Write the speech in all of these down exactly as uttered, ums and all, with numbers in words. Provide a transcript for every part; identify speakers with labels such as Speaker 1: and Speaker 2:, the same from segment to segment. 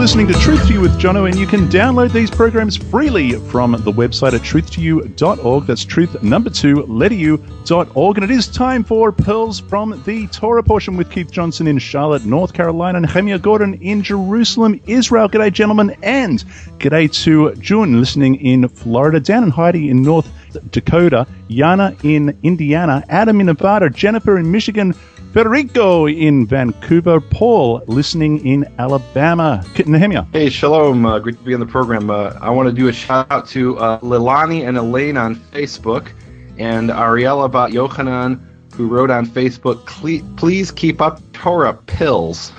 Speaker 1: listening to Truth to You with Jono, and you can download these programs freely from the website at truth to you dot org. That's truth number two, letter U, dot org. And it is time for Pearls from the Torah portion with Keith Johnson in Charlotte, North Carolina, and Nehemiah Gordon in Jerusalem, Israel. G'day, gentlemen, and g'day to June, listening in Florida, Dan and Heidi in North Dakota, Yana in Indiana, Adam in Nevada, Jennifer in Michigan, Federico in Vancouver, Paul listening in Alabama. Nehemiah.
Speaker 2: Hey, shalom. Uh, great to be on the program. Uh, I want to do a shout out to uh, Lilani and Elaine on Facebook, and Ariella Bat Yochanan, who wrote on Facebook, please keep up Torah Pills.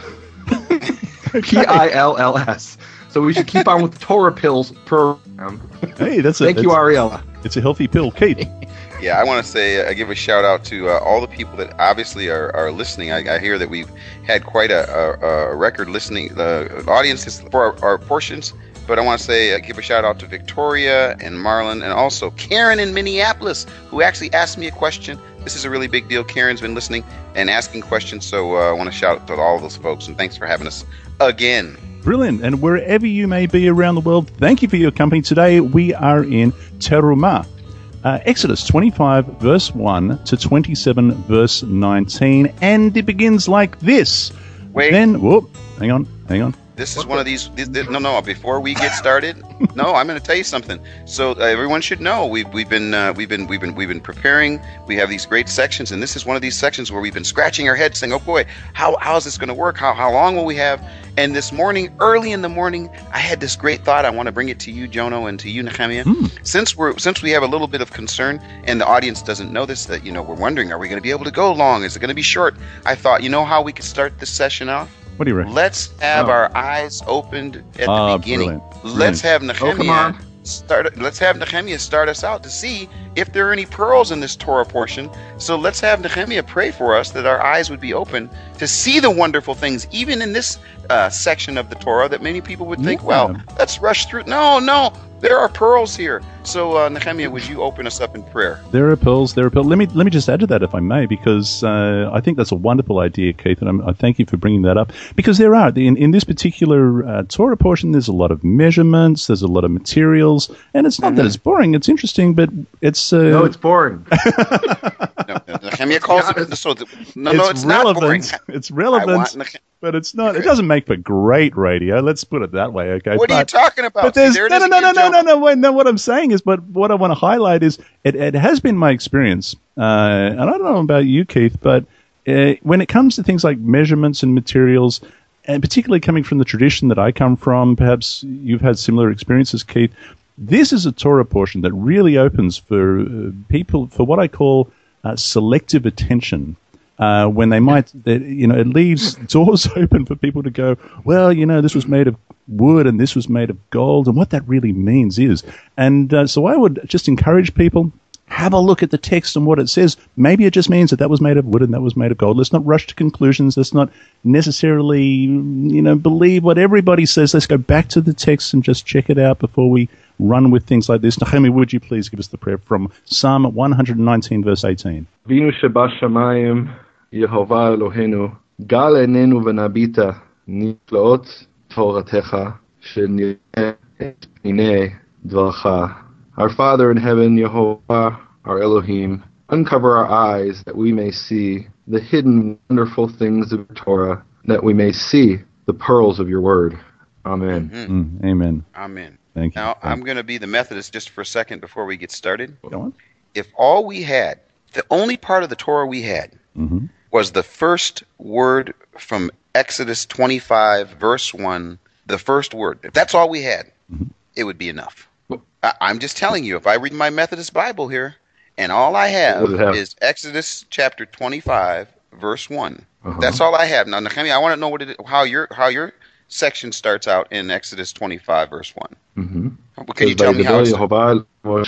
Speaker 2: P I L L S. So we should keep on with the Torah Pills program.
Speaker 1: Hey, that's a,
Speaker 2: Thank
Speaker 1: that's,
Speaker 2: you, Ariella.
Speaker 1: It's a healthy pill. Kate.
Speaker 3: Yeah, I want to say, I uh, give a shout out to uh, all the people that obviously are, are listening. I, I hear that we've had quite a, a, a record listening uh, audience for our, our portions. But I want to say, uh, give a shout out to Victoria and Marlon, and also Karen in Minneapolis, who actually asked me a question. This is a really big deal. Karen's been listening and asking questions, so uh, I want to shout out to all of those folks, and thanks for having us again.
Speaker 1: Brilliant. And wherever you may be around the world, thank you for your company. Today we are in Terumah. Uh, Exodus twenty-five, verse one to twenty-seven, verse nineteen. And it begins like this.
Speaker 3: Wait.
Speaker 1: Then, whoop, hang on, hang on.
Speaker 3: This is one of these, this, this, no, no, before we get started, no, I'm going to tell you something. So uh, everyone should know, we've, we've been, uh, we've been, we've been, we've been preparing. We have these great sections, and this is one of these sections where we've been scratching our heads saying, oh boy, how, how is this going to work? How, how long will we have? And this morning, early in the morning, I had this great thought. I want to bring it to you, Jono, and to you, Nehemiah. Mm. Since we're, since we have a little bit of concern, and the audience doesn't know this, that, you know, we're wondering, are we going to be able to go long? Is it going to be short? I thought, you know how we could start this session off?
Speaker 1: What do you reckon?
Speaker 3: Let's have oh. our eyes opened at the
Speaker 1: ah,
Speaker 3: beginning.
Speaker 1: Brilliant.
Speaker 3: Let's have Nehemiah
Speaker 2: oh,
Speaker 3: start. Let's have Nehemiah start us out to see if there are any pearls in this Torah portion. So let's have Nehemiah pray for us that our eyes would be open to see the wonderful things, even in this uh, section of the Torah, that many people would think, yeah. well, let's rush through. No, no, there are pearls here. So uh, Nehemiah, would you open us up in prayer?
Speaker 1: There are pearls. There are pearls. Let me let me just add to that, if I may, because uh, I think that's a wonderful idea, Keith, and I'm, I thank you for bringing that up. Because there are in in this particular uh, Torah portion, there's a lot of measurements, there's a lot of materials, and it's not mm-hmm. that it's boring. It's interesting, but it's uh,
Speaker 2: no, it's boring.
Speaker 3: no, Nehemiah calls yeah, it. So the, no, no, it's
Speaker 1: relevant.
Speaker 3: not boring.
Speaker 1: It's relevant. But it's not. It doesn't make for great radio. Let's put it that way. Okay.
Speaker 3: What
Speaker 1: but,
Speaker 3: are you talking about?
Speaker 1: But there's,
Speaker 3: See, there
Speaker 1: no, no, no, no, no, no, no, wait, no. What I'm saying is, but what I want to highlight is, it, it has been my experience, uh, and I don't know about you, Keith, but uh, when it comes to things like measurements and materials, and particularly coming from the tradition that I come from, perhaps you've had similar experiences, Keith. This is a Torah portion that really opens for uh, people for what I call uh, selective attention. Uh, when they might, they, you know, it leaves doors open for people to go, well, you know, this was made of wood and this was made of gold, and what that really means is. And uh, so I would just encourage people, have a look at the text and what it says. Maybe it just means that that was made of wood and that was made of gold. Let's not rush to conclusions. Let's not necessarily, you know, believe what everybody says. Let's go back to the text and just check it out before we run with things like this. Nehemiah, would you please give us the prayer from Psalm one nineteen, verse eighteen?
Speaker 2: Vinu sheba shamayim, Yehovah Eloheinu, gal enenu v'nabita, niflaot toratecha, shenireh et pinei dvarcha. Our Father in heaven, Yehovah, our Elohim, uncover our eyes that we may see the hidden wonderful things of Torah, that we may see the pearls of your word. Amen.
Speaker 3: Mm-hmm.
Speaker 1: Mm, amen.
Speaker 3: Amen.
Speaker 1: Thank you.
Speaker 3: Now,
Speaker 1: Thank
Speaker 3: I'm going to be the Methodist just for a second before we get started.
Speaker 1: Go on.
Speaker 3: If all we had, the only part of the Torah we had, mm-hmm. was the first word from Exodus twenty-five, verse one, the first word, if that's all we had, mm-hmm. it would be enough. I, I'm just telling you, if I read my Methodist Bible here, and all I have, have? is Exodus chapter twenty-five, verse one. Uh-huh. That's all I have. Now, Nehemiah, I want to know what it, how your how your section starts out in Exodus twenty-five, verse one.
Speaker 2: Mm-hmm.
Speaker 3: Can you tell me how it's...
Speaker 2: Yehovah,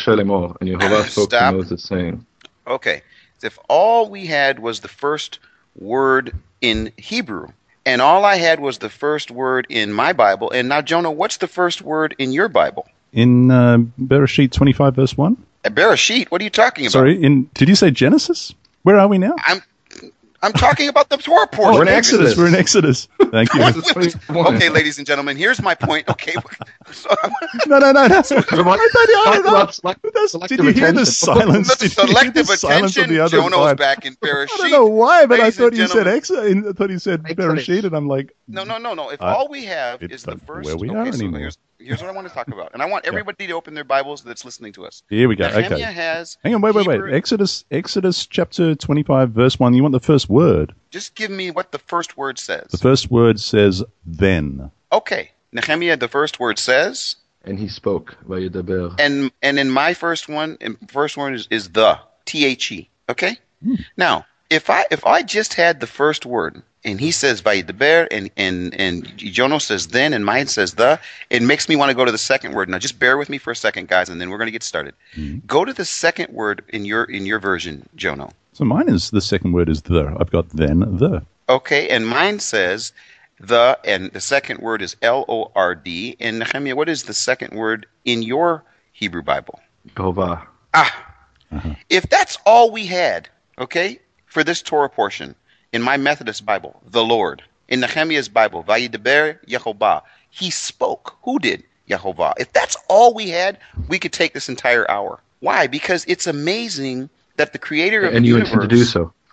Speaker 2: and Yehovah spoke to Moses, saying...
Speaker 3: Okay. If all we had was the first word in Hebrew, and all I had was the first word in my Bible, and now, Jonah, what's the first word in your Bible?
Speaker 1: In uh, Bereshit twenty-five, verse one?
Speaker 3: Uh, Bereshit? What are you talking about?
Speaker 1: Sorry, in did you say Genesis? Where are we now?
Speaker 3: I'm I'm talking about the Torah portion.
Speaker 1: Oh, we're in Exodus. We're in Exodus. Thank you.
Speaker 3: Okay, ladies and gentlemen, here's my point. Okay. So,
Speaker 1: no, no, no, no. I
Speaker 2: thought you
Speaker 1: about select, Did you hear the silence?
Speaker 3: The selective the silence attention. Jono's back in Bereshit.
Speaker 1: I don't know why, but
Speaker 3: ladies
Speaker 1: I thought you said Exodus. I thought you said Bereshit, and I'm like,
Speaker 3: no, no, no, no. If uh, all we have is the first,
Speaker 1: where we
Speaker 3: okay,
Speaker 1: are
Speaker 3: so
Speaker 1: anymore.
Speaker 3: Here's, here's what I want to talk about, and I want everybody yeah. to open their Bibles that's listening to us.
Speaker 1: Here we go.
Speaker 3: Nehemiah
Speaker 1: okay.
Speaker 3: Has
Speaker 1: Hang on, wait, wait,
Speaker 3: Hebrew,
Speaker 1: wait. Exodus, Exodus, chapter twenty-five, verse one. You want the first word?
Speaker 3: Just give me what the first word says.
Speaker 1: The first word says then.
Speaker 3: Okay, Nehemiah. The first word says.
Speaker 2: And he spoke. Vayidaber.
Speaker 3: And and in my first one, in first one is, is the T H E. Okay. Hmm. Now, if I if I just had the first word and he says Vayidaber and and and Jono says then and mine says the, it makes me want to go to the second word. Now, just bear with me for a second, guys, and then we're going to get started. Hmm. Go to the second word in your in your version, Jono.
Speaker 1: So mine is the second word is the. I've got then the.
Speaker 3: Okay, and mine says. The, and the second word is L O R D. And Nehemiah, what is the second word in your Hebrew Bible?
Speaker 2: Jehovah.
Speaker 3: Ah. Uh-huh. If that's all we had, okay, for this Torah portion, in my Methodist Bible, the Lord. In Nehemiah's Bible, Vayidaber Yehovah. He spoke. Who did? Yehovah. If that's all we had, we could take this entire hour. Why? Because it's amazing that the creator of
Speaker 2: and
Speaker 3: the
Speaker 2: you
Speaker 3: universe...
Speaker 2: intend to do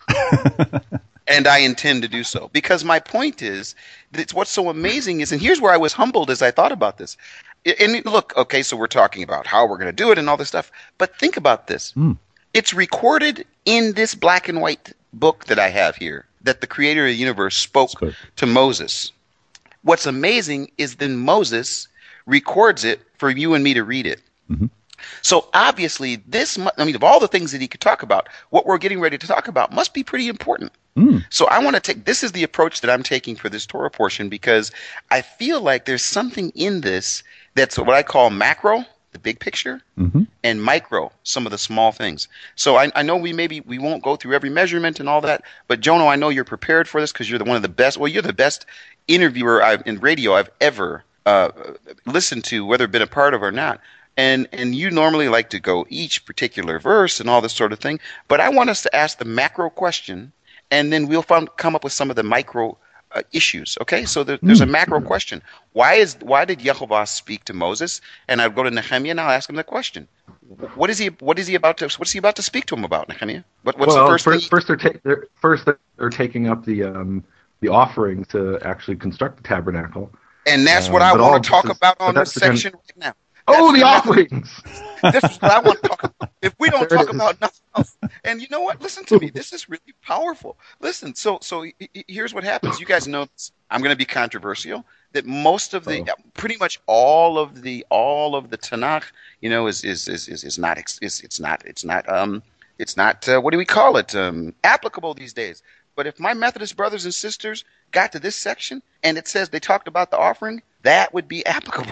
Speaker 2: so.
Speaker 3: And I intend to do so. Because my point is, that what's so amazing is, and here's where I was humbled as I thought about this. And look, okay, so we're talking about how we're going to do it and all this stuff. But think about this. Mm. It's recorded in this black and white book that I have here, that the creator of the universe spoke to Moses. What's amazing is then Moses records it for you and me to read it. Mm-hmm. So obviously, this, I mean, of all the things that he could talk about, what we're getting ready to talk about must be pretty important. Mm. So I want to take, this is the approach that I'm taking for this Torah portion, because I feel like there's something in this that's what I call macro, the big picture, mm-hmm. and micro, some of the small things. So I, I know we maybe, we won't go through every measurement and all that, but Jono, I know you're prepared for this because you're the, one of the best, well, you're the best interviewer I've, in radio I've ever uh, listened to, whether been a part of or not. And and you normally like to go each particular verse and all this sort of thing. But I want us to ask the macro question, and then we'll find, come up with some of the micro uh, issues. Okay, so there, there's a macro question. Why is why did Yehovah speak to Moses? And I'll go to Nehemiah and I'll ask him the question. What is he What is he about to What's he about to speak to him about, Nehemiah? What, what's
Speaker 2: well,
Speaker 3: the first?
Speaker 2: First,
Speaker 3: thing
Speaker 2: first they're, ta- they're first they're taking up the um, the offering to actually construct the tabernacle.
Speaker 3: And that's what um, I want to talk is, about on this section right now. That's
Speaker 2: oh, the offerings!
Speaker 3: This is what I want to talk about. If we don't there talk about nothing else, and you know what? Listen to me. This is really powerful. Listen. So, so here's what happens. You guys know this. I'm going to be controversial. That most of the, oh. pretty much all of the, all of the Tanakh, you know, is is is is, is not is it's not it's not um it's not uh, what do we call it um applicable these days. But if my Methodist brothers and sisters got to this section and it says they talked about the offering, that would be applicable.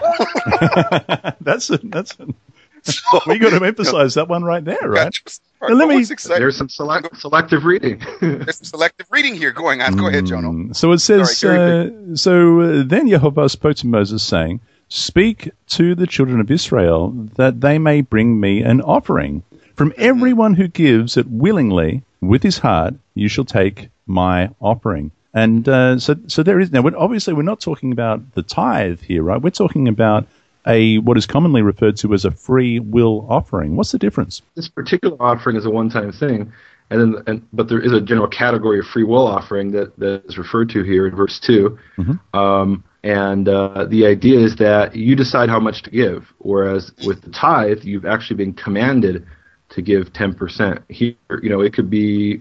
Speaker 1: that's a, that's a, so, we got to emphasize you know, that one right there, right?
Speaker 2: Now, let me. There's some select, selective reading.
Speaker 3: There's some selective reading here going on. Go ahead, Jono.
Speaker 1: So it says. Sorry, uh, so uh, then Yehovah spoke to Moses, saying, "Speak to the children of Israel that they may bring me an offering from everyone who gives it willingly with his heart. You shall take my offering." And uh, so, so there is now. We're, obviously, we're not talking about the tithe here, right? We're talking about a what is commonly referred to as a free will offering. What's the difference?
Speaker 2: This particular offering is a one-time thing, and then, and, but there is a general category of free will offering that, that is referred to here in verse two. Mm-hmm. Um, and uh, the idea is that you decide how much to give, whereas with the tithe, you've actually been commanded to give ten percent. Here, you know, it could be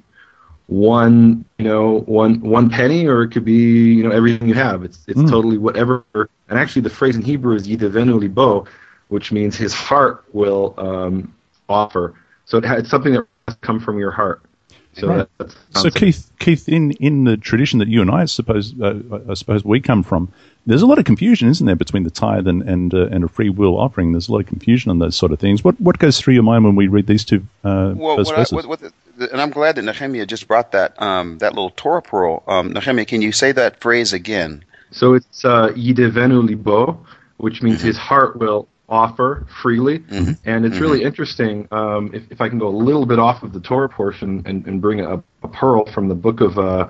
Speaker 2: one, you know, one one penny, or it could be, you know, everything you have. It's it's mm. totally whatever. And actually, the phrase in Hebrew is yidavenu libo, which means his heart will um, offer. So it ha- it's something that must come from your heart. So right. that, that's
Speaker 1: so Keith, Keith, in, in the tradition that you and I suppose uh, I suppose we come from, there's a lot of confusion, isn't there, between the tithe and and, uh, and a free will offering? There's a lot of confusion on those sort of things. What what goes through your mind when we read these two uh,
Speaker 3: well,
Speaker 1: verse
Speaker 3: what
Speaker 1: verses?
Speaker 3: I, what, what the, and I'm glad that Nehemiah just brought that um, that little Torah pearl. Um, Nehemiah, can you say that phrase again?
Speaker 2: So it's uh, yidavenu libo, which means his heart will offer freely.
Speaker 3: Mm-hmm.
Speaker 2: And it's
Speaker 3: Mm-hmm.
Speaker 2: really interesting, um, if, if I can go a little bit off of the Torah portion and, and bring a, a pearl from the book of uh,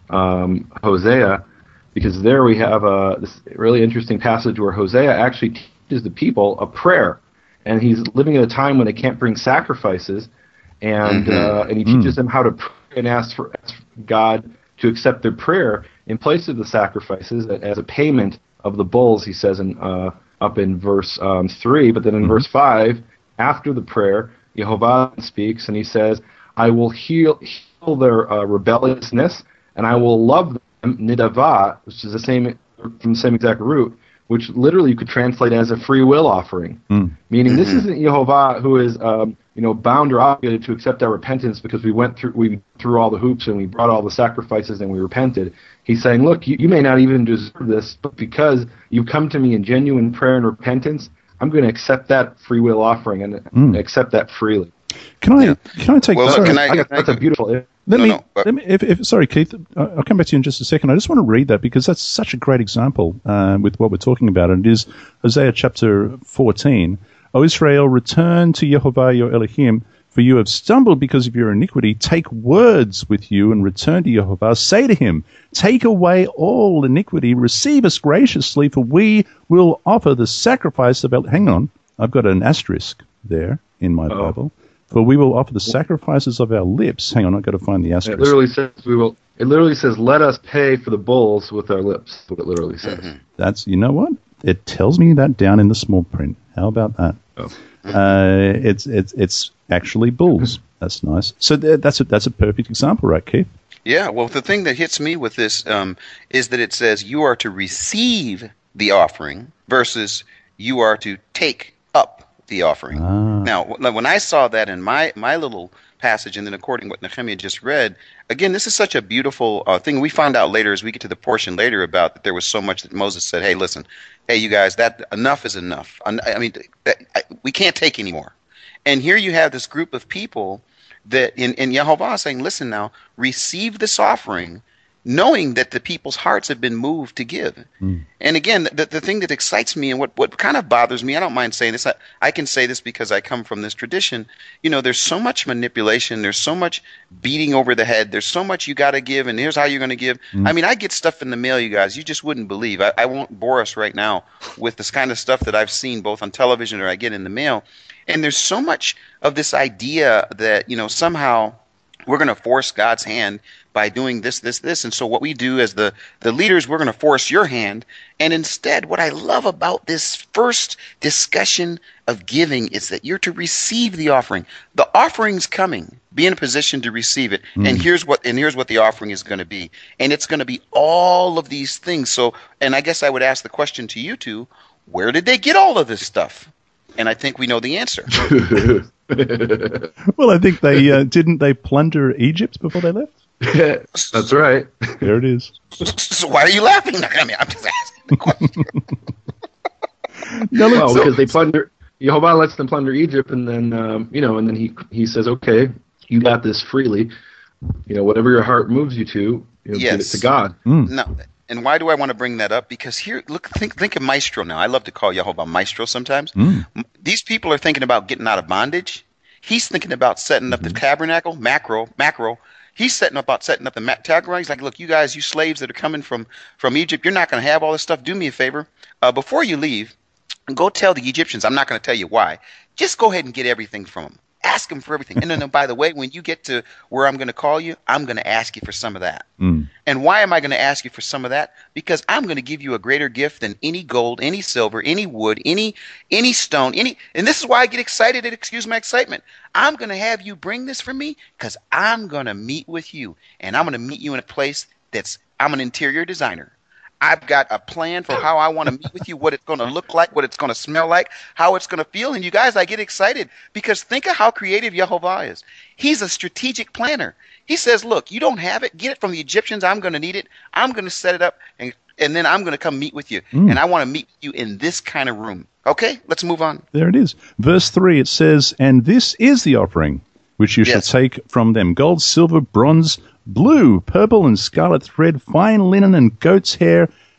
Speaker 2: um, Hosea, because there we have a, this really interesting passage where Hosea actually teaches the people a prayer. And he's living at a time when they can't bring sacrifices, and
Speaker 3: Mm-hmm.
Speaker 2: uh, and he teaches them how to pray and ask for, ask for God to accept their prayer in place of the sacrifices as a payment of the bulls, he says in uh, up in verse um, three. But then in
Speaker 1: Mm-hmm.
Speaker 2: verse five, after the prayer, Yehovah speaks, and he says, I will heal, heal their uh, rebelliousness, and I will love them, nidavah, which is the same from the same exact root, which literally you could translate as a free will offering.
Speaker 1: Mm.
Speaker 2: Meaning this
Speaker 3: Mm-hmm.
Speaker 2: isn't Yehovah who is um, you know, bound or obligated to accept our repentance because we went through we through all the hoops and we brought all the sacrifices and we repented. He's saying, look, you, you may not even deserve this, but because you've come to me in genuine prayer and repentance, I'm going to accept that free will offering and
Speaker 1: Mm.
Speaker 2: accept that freely.
Speaker 1: Can I
Speaker 3: Yeah.
Speaker 1: can I take
Speaker 3: Well,
Speaker 1: sorry,
Speaker 3: can I-
Speaker 2: I guess that's a beautiful.
Speaker 1: let
Speaker 3: No,
Speaker 1: me,
Speaker 3: no, uh,
Speaker 1: let me if, if sorry Keith, uh, I'll come back to you in just a second. I just want to read that because that's such a great example uh, with what we're talking about. And it is Hosea chapter fourteen. O Israel, return to Yehovah your Elohim, for you have stumbled because of your iniquity. Take words with you and return to Yehovah. Say to him, take away all iniquity, receive us graciously, for we will offer the sacrifice of... El-. Hang on, I've got an asterisk there in my
Speaker 2: Uh-oh.
Speaker 1: Bible. For we will offer the sacrifices of our lips. Hang on, I've got to find the
Speaker 2: It
Speaker 1: asterisk.
Speaker 2: literally says we will. It literally says, "Let us pay for the bulls with our lips." That's what it literally says.
Speaker 3: Mm-hmm.
Speaker 1: That's, you know what? It tells me that down in the small print. How about that?
Speaker 2: Oh.
Speaker 1: Uh, it's it's it's actually bulls. That's nice. So th- that's a that's a perfect example, right, Keith?
Speaker 3: Yeah, well, the thing that hits me with this um, is that it says you are to receive the offering versus you are to take up the offering.
Speaker 1: Ah.
Speaker 3: Now, w- when I saw that in my, my little passage, and then according to what Nehemiah just read, again, this is such a beautiful uh, thing. We find out later as we get to the portion later about that there was so much that Moses said, hey, listen, hey, you guys, that enough is enough. I, I mean, that, I, we can't take anymore. And here you have this group of people that in, in Yehovah saying, listen now, receive this offering, knowing that the people's hearts have been moved to give.
Speaker 1: Mm.
Speaker 3: And again, the, the thing that excites me and what, what kind of bothers me, I don't mind saying this, I, I can say this because I come from this tradition, you know, there's so much manipulation, there's so much beating over the head, there's so much you got to give, and here's how you're going to give.
Speaker 1: Mm.
Speaker 3: I mean, I get stuff in the mail, you guys, you just wouldn't believe. I, I won't bore us right now with this kind of stuff that I've seen both on television or I get in the mail. And there's so much of this idea that, you know, somehow we're going to force God's hand by doing this, this, this. And so what we do as the, the leaders, we're going to force your hand. And instead, what I love about this first discussion of giving is that you're to receive the offering. The offering's coming. Be in a position to receive it.
Speaker 1: Mm.
Speaker 3: And here's what and here's what the offering is going to be. And it's going to be all of these things. So, and I guess I would ask the question to you two, where did they get all of this stuff? And I think we know the answer.
Speaker 1: Well, I think they uh, didn't they plunder Egypt before they left.
Speaker 2: That's right.
Speaker 1: There it is.
Speaker 3: So why are you laughing? I mean, I'm just asking the question.
Speaker 1: No, look,
Speaker 2: Well,
Speaker 1: so-
Speaker 2: because they plunder, Yehovah lets them plunder Egypt, and then um, you know, and then he he says, okay, you got this freely. You know, whatever your heart moves you to, you know, give it
Speaker 3: Yes.
Speaker 2: to God.
Speaker 1: Mm.
Speaker 3: No, and why do I want to bring that up? Because here, look, think, think of Maestro now. I love to call Yehovah Maestro sometimes.
Speaker 1: Mm.
Speaker 3: M- These people are thinking about getting out of bondage. He's thinking about setting up the tabernacle, macro, macro. He's setting up about setting up the ma- tabernacle. He's like, look, you guys, you slaves that are coming from from Egypt, you're not going to have all this stuff. Do me a favor, uh, before you leave, go tell the Egyptians. I'm not going to tell you why. Just go ahead and get everything from them. Ask them for everything. And then, oh, by the way, when you get to where I'm going to call you, I'm going to ask you for some of that.
Speaker 1: Mm.
Speaker 3: And why am I going to ask you for some of that? Because I'm going to give you a greater gift than any gold, any silver, any wood, any any stone, any. And this is why I get excited. And excuse my excitement. I'm going to have you bring this for me because I'm going to meet with you, and I'm going to meet you in a place that's. I'm an interior designer. I've got a plan for how I want to meet with you, what it's going to look like, what it's going to smell like, how it's going to feel. And you guys, I get excited because think of how creative Yehovah is. He's a strategic planner. He says, look, you don't have it. Get it from the Egyptians. I'm going to need it. I'm going to set it up, and, and then I'm going to come meet with you.
Speaker 1: Mm.
Speaker 3: And I want to meet you in this kind of room. Okay, let's move on.
Speaker 1: There it is. Verse three, it says, and this is the offering which you
Speaker 3: Yes.
Speaker 1: shall take from them, gold, silver, bronze, blue, purple, and scarlet thread, fine linen, and goat's hair,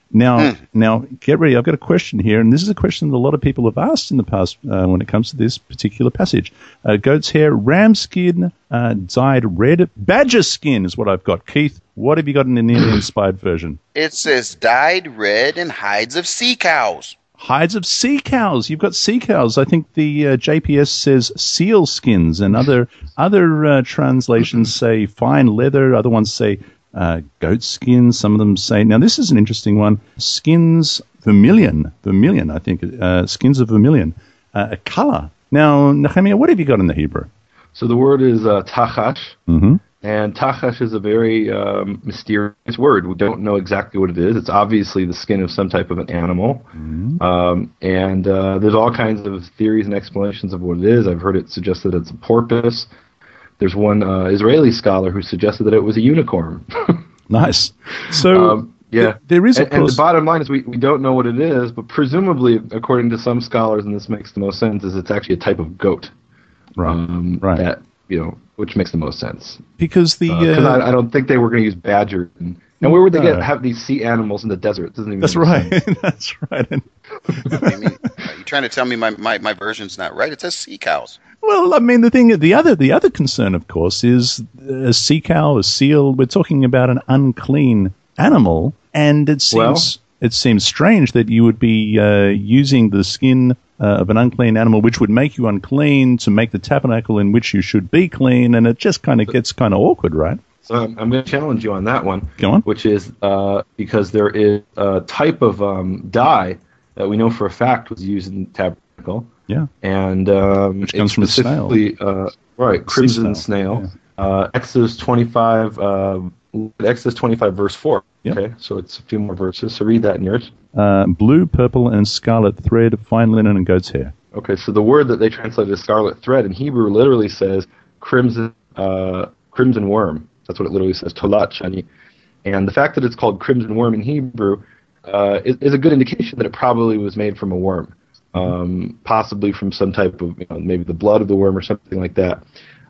Speaker 1: Now,
Speaker 3: Mm.
Speaker 1: now, get ready. I've got a question here, and this is a question that a lot of people have asked in the past uh, when it comes to this particular passage. Uh, goat's hair, ram skin, uh, dyed red. Badger skin is what I've got. Keith, what have you got in the Nearly-inspired version?
Speaker 3: It says dyed red and hides of sea cows.
Speaker 1: Hides of sea cows. You've got sea cows. I think the uh, J P S says seal skins, and other other uh, translations say fine leather. Other ones say uh, goat skins. Some of them say. Now this is an interesting one. Skins vermilion. Vermilion. I think uh, skins of vermilion. Uh, a color. Now, Nehemiah, what have you got in the Hebrew?
Speaker 2: So the word is uh, tachash,
Speaker 1: Mm-hmm.
Speaker 2: and tachash is a very um, mysterious word. We don't know exactly what it is. It's obviously the skin of some type of an animal,
Speaker 1: Mm-hmm.
Speaker 2: um, and uh, there's all kinds of theories and explanations of what it is. I've heard it suggested it's a porpoise. There's one uh, Israeli scholar who suggested that it was a unicorn.
Speaker 1: Nice. So
Speaker 2: um, yeah,
Speaker 1: th- there is, of
Speaker 2: and, and
Speaker 1: course.
Speaker 2: the bottom line is we, we don't know what it is, but presumably, according to some scholars, and this makes the most sense, is it's actually a type of goat.
Speaker 1: Right.
Speaker 2: Um,
Speaker 1: right.
Speaker 2: That, you know, which makes the most sense.
Speaker 1: Because the
Speaker 2: Because
Speaker 1: uh,
Speaker 2: I, I don't think they were going to use badger. And, and where would they
Speaker 1: No.
Speaker 2: get have these sea animals in the desert? It doesn't even
Speaker 1: that's
Speaker 2: make
Speaker 1: right.
Speaker 2: sense.
Speaker 1: That's right. And,
Speaker 3: I mean, are you trying to tell me my, my, my version's not right? It says sea cows.
Speaker 1: well, I mean, the thing, the other, the other concern, of course, is a sea cow, a seal. We're talking about an unclean animal, and it seems
Speaker 2: Well-
Speaker 1: it seems strange that you would be uh, using the skin uh, of an unclean animal, which would make you unclean, to make the tabernacle in which you should be clean, and it just kind of gets kind of awkward, right?
Speaker 2: So I'm, I'm going to challenge you on that one.
Speaker 1: Go on.
Speaker 2: Which is uh, because there is a type of um, dye that we know for a fact was used in the tabernacle.
Speaker 1: Yeah.
Speaker 2: And um,
Speaker 1: Which comes
Speaker 2: it's
Speaker 1: from a snail.
Speaker 2: specifically, uh, right, crimson
Speaker 1: snail,
Speaker 2: snail. Uh, Exodus twenty-five, uh, Exodus twenty-five, verse four.
Speaker 1: Yeah.
Speaker 2: Okay, so it's a few more verses. So read that in yours.
Speaker 1: Uh, blue, purple, and scarlet thread, fine linen, and goat's hair.
Speaker 2: Okay, so the word that they translated as scarlet thread in Hebrew literally says crimson, uh, crimson worm. That's what it literally says, tolat shani. And the fact that it's called crimson worm in Hebrew uh, is, is a good indication that it probably was made from a worm, um, possibly from some type of, you know, maybe the blood of the worm or something like that.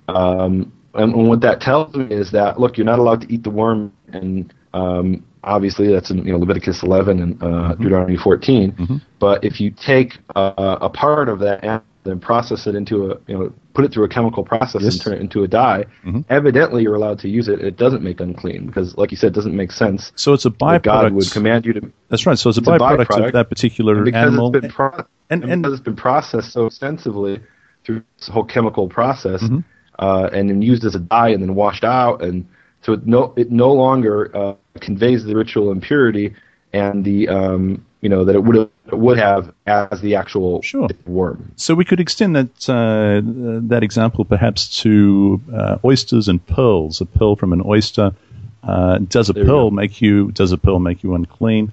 Speaker 2: Um, and, and what that tells me is that, look, you're not allowed to eat the worm, and um, obviously that's in, you know, Leviticus eleven and uh,
Speaker 1: Mm-hmm.
Speaker 2: Deuteronomy fourteen.
Speaker 1: Mhm.
Speaker 2: But if you take uh, a part of that and then process it into a, you know, put it through a chemical process
Speaker 1: Yes.
Speaker 2: and turn it into a dye,
Speaker 1: Mhm.
Speaker 2: evidently you're allowed to use it. It doesn't make unclean because, like you said, it doesn't make sense.
Speaker 1: So it's a
Speaker 2: that God would
Speaker 1: byproduct.
Speaker 2: command you to.
Speaker 1: That's right. So it's a
Speaker 2: It's a
Speaker 1: byproduct, of
Speaker 2: byproduct,
Speaker 1: that particular
Speaker 2: And because
Speaker 1: animal.
Speaker 2: it's been pro-
Speaker 1: and,
Speaker 2: and,
Speaker 1: and
Speaker 2: because it's been processed so extensively through this whole chemical process,
Speaker 1: Mhm.
Speaker 2: uh, and then used as a dye and then washed out, and so it no it no longer uh, conveys the ritual impurity and the um, you know that it would have it would have as the actual
Speaker 1: Sure.
Speaker 2: worm.
Speaker 1: So we could extend that uh, that example perhaps to uh, oysters and pearls. A pearl from an oyster. Uh, does a
Speaker 2: There you
Speaker 1: pearl
Speaker 2: go.
Speaker 1: make you? Does a pearl make you unclean?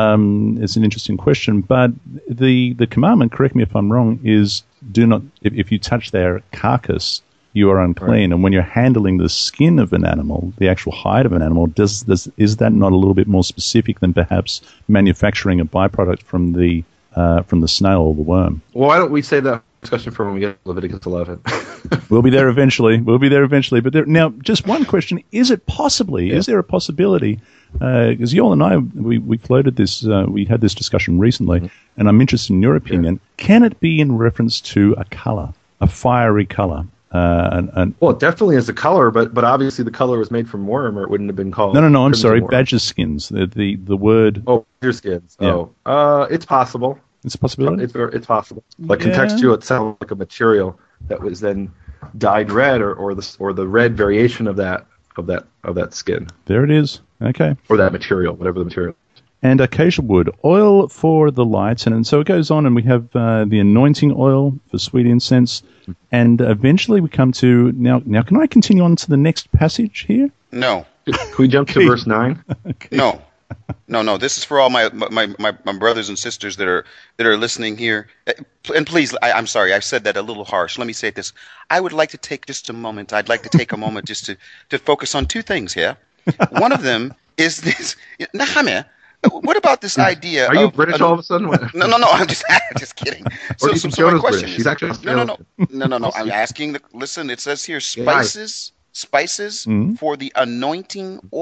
Speaker 1: Um, it's an interesting question, but the the commandment, correct me if I'm wrong, is do not if, if you touch their carcass, you are unclean.
Speaker 2: Right.
Speaker 1: And when you're handling the skin of an animal, the actual hide of an animal, does, does is that not a little bit more specific than perhaps manufacturing a byproduct from the uh, from the snail or the worm?
Speaker 2: Well, why don't we save that discussion for when we get to Leviticus eleven?
Speaker 1: We'll be there eventually. We'll be there eventually. But there, now, just one question: is it possibly?
Speaker 2: Yeah.
Speaker 1: Is there a possibility? Because Yoel and I, we, we floated this. Uh, we had this discussion recently,
Speaker 2: Mm-hmm.
Speaker 1: and I'm interested in your opinion. Can it be in reference to a color, a fiery color? Uh, and, and,
Speaker 2: Well, it definitely is a color, but but obviously the color was made from worm, or it wouldn't have been called.
Speaker 1: no, no, no. I'm
Speaker 2: crimson
Speaker 1: sorry.
Speaker 2: worm.
Speaker 1: Badger skins. The the, the word.
Speaker 2: Oh, badger skins.
Speaker 1: Yeah.
Speaker 2: Oh, uh, it's possible.
Speaker 1: It's a possibility.
Speaker 2: It's it's possible. Like
Speaker 1: Yeah.
Speaker 2: contextual, it sounds like a material that was then dyed red, or, or the or the red variation of that of that of that skin,
Speaker 1: There it is. Okay.
Speaker 2: or that material, whatever the material.
Speaker 1: And acacia wood, oil for the lights, and, and so it goes on, and we have uh, the anointing oil for sweet incense, and eventually we come to now. Now, can I continue on to the next passage here?
Speaker 3: No,
Speaker 2: Can we jump to
Speaker 1: Okay.
Speaker 2: verse nine?
Speaker 3: no, no, no. This is for all my my, my, my brothers and sisters that are that are listening here. Uh, And please, I, I'm sorry, I said that a little harsh. Let me say this. I would like to take just a moment. I'd like to take a moment just to, to focus on two things here. One of them is this. Nahame, what about this idea?
Speaker 2: Are you
Speaker 3: of,
Speaker 2: British
Speaker 3: uh,
Speaker 2: all of a sudden?
Speaker 3: No, no, no. I'm just just kidding.
Speaker 2: Or do you think Jonah's British? He's actually
Speaker 3: no, no, no,
Speaker 2: Australian.
Speaker 3: no, no, no. I'm asking. The, listen, it says here
Speaker 2: Yeah, I-
Speaker 3: spices, spices
Speaker 1: Mhm.
Speaker 3: for the anointing oil.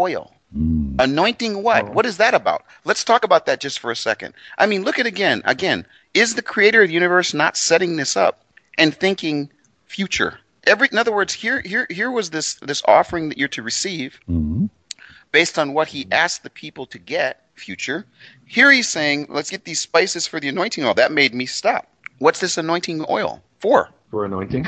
Speaker 1: Mm.
Speaker 3: Anointing what?
Speaker 2: Oh.
Speaker 3: What is that about? Let's talk about that just for a second. I mean, look at again. Again, is the creator of the universe not setting this up and thinking future? Every, in other words, here, here, here was this this offering that you're to receive,
Speaker 1: Mm.
Speaker 3: based on what he asked the people to get, future. Here he's saying, let's get these spices for the anointing oil. That made me stop. What's this anointing oil for?
Speaker 2: For anointing.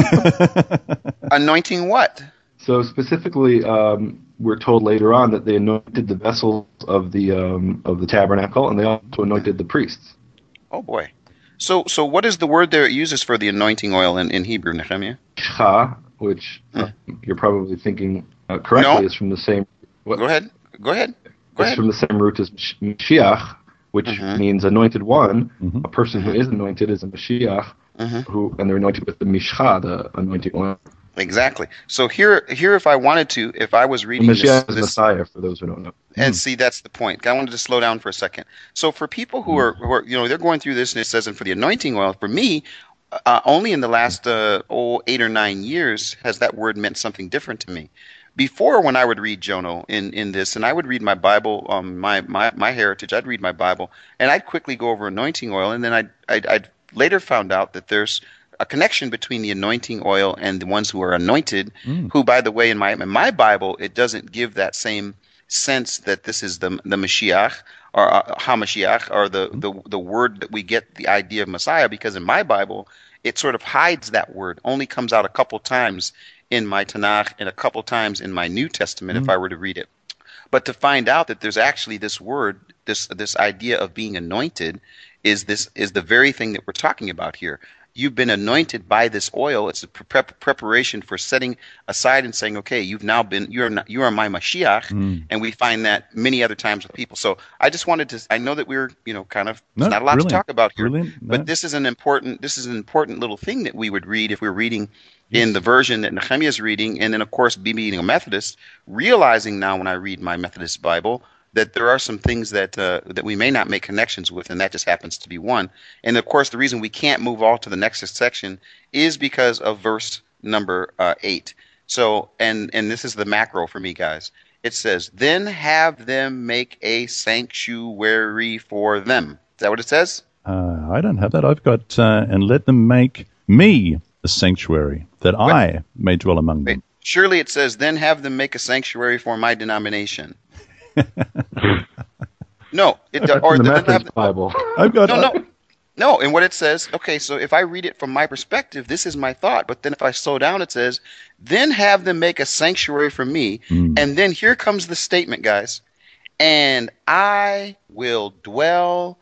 Speaker 3: Anointing what?
Speaker 2: So specifically, um, we're told later on that they anointed the vessels of the um, of the tabernacle, and they also anointed the priests.
Speaker 3: Oh boy. So so what is the word there it uses for the anointing oil in, in Hebrew, Nehemiah?
Speaker 2: Shcha, which uh, you're probably thinking uh, correctly,
Speaker 3: No.
Speaker 2: is from the same. What,
Speaker 3: Go ahead. Go ahead. Go
Speaker 2: it's
Speaker 3: ahead.
Speaker 2: from the same root as Mash- Mashiach, which
Speaker 3: Mhm.
Speaker 2: means anointed one.
Speaker 1: Mhm.
Speaker 2: A person who is anointed is a Mashiach,
Speaker 3: Mhm.
Speaker 2: who and they're anointed with the Mishcha, the anointing oil.
Speaker 3: Exactly. So here, here, if I wanted to, if I was
Speaker 2: The
Speaker 3: reading this,
Speaker 2: Mashiach is
Speaker 3: this
Speaker 2: Messiah, for those who don't know.
Speaker 3: and see, that's the point. I wanted to slow down for a second. So for people who are, who are, you know, they're going through this, and it says, and for the anointing oil, for me, uh, only in the last uh, oh, eight or nine years has that word meant something different to me. Before, when I would read Jono in, in this, and I would read my Bible, um, my, my my heritage, I'd read my Bible, and I'd quickly go over anointing oil, and then I'd, I'd, I'd later found out that there's a connection between the anointing oil and the ones who are anointed,
Speaker 1: Mm.
Speaker 3: who, by the way, in my in my Bible, it doesn't give that same sense that this is the the Mashiach or uh, Hamashiach or the, the the word that we get the idea of Messiah, because in my Bible it sort of hides that word, only comes out a couple times in my Tanakh and a couple times in my New Testament if I were to read it. But to find out that there's actually this word, this this idea of being anointed, is this is the very thing that we're talking about here. You've been anointed by this oil. It's a pre- preparation for setting aside and saying, okay, you've now been, you are not, you are my Mashiach.
Speaker 1: Mm.
Speaker 3: And we find that many other times with people. So I just wanted to, I know that we're, you know, kind of,
Speaker 1: No,
Speaker 3: there's not a lot
Speaker 1: brilliant.
Speaker 3: to talk about here,
Speaker 1: Brilliant. No.
Speaker 3: but this is an important, this is an important little thing that we would read if we we're reading in the version that Nehemiah is reading. And then of course, me being a Methodist, realizing now when I read my Methodist Bible, that there are some things that uh, that we may not make connections with, and that just happens to be one. And of course, the reason we can't move on to the next section is because of verse number uh, eight. So, and and this is the macro for me, guys. It says, "Then have them make a sanctuary for them." Is that what it says?
Speaker 1: Uh, I don't have that. I've got, uh, and let them make me a sanctuary, that
Speaker 3: What?
Speaker 1: I may dwell among
Speaker 3: Wait,
Speaker 1: them.
Speaker 3: surely it says, "Then have them make a sanctuary for my denomination." No, it
Speaker 2: That's
Speaker 3: or
Speaker 2: in the
Speaker 3: then have
Speaker 2: Methodist Bible.
Speaker 1: I've got,
Speaker 3: no, no, no. And what it says, okay, so if I read it from my perspective, this is my thought. But then if I slow down, it says, "Then have them make a sanctuary for me."
Speaker 1: Mm.
Speaker 3: And then here comes the statement, guys. "And I will dwell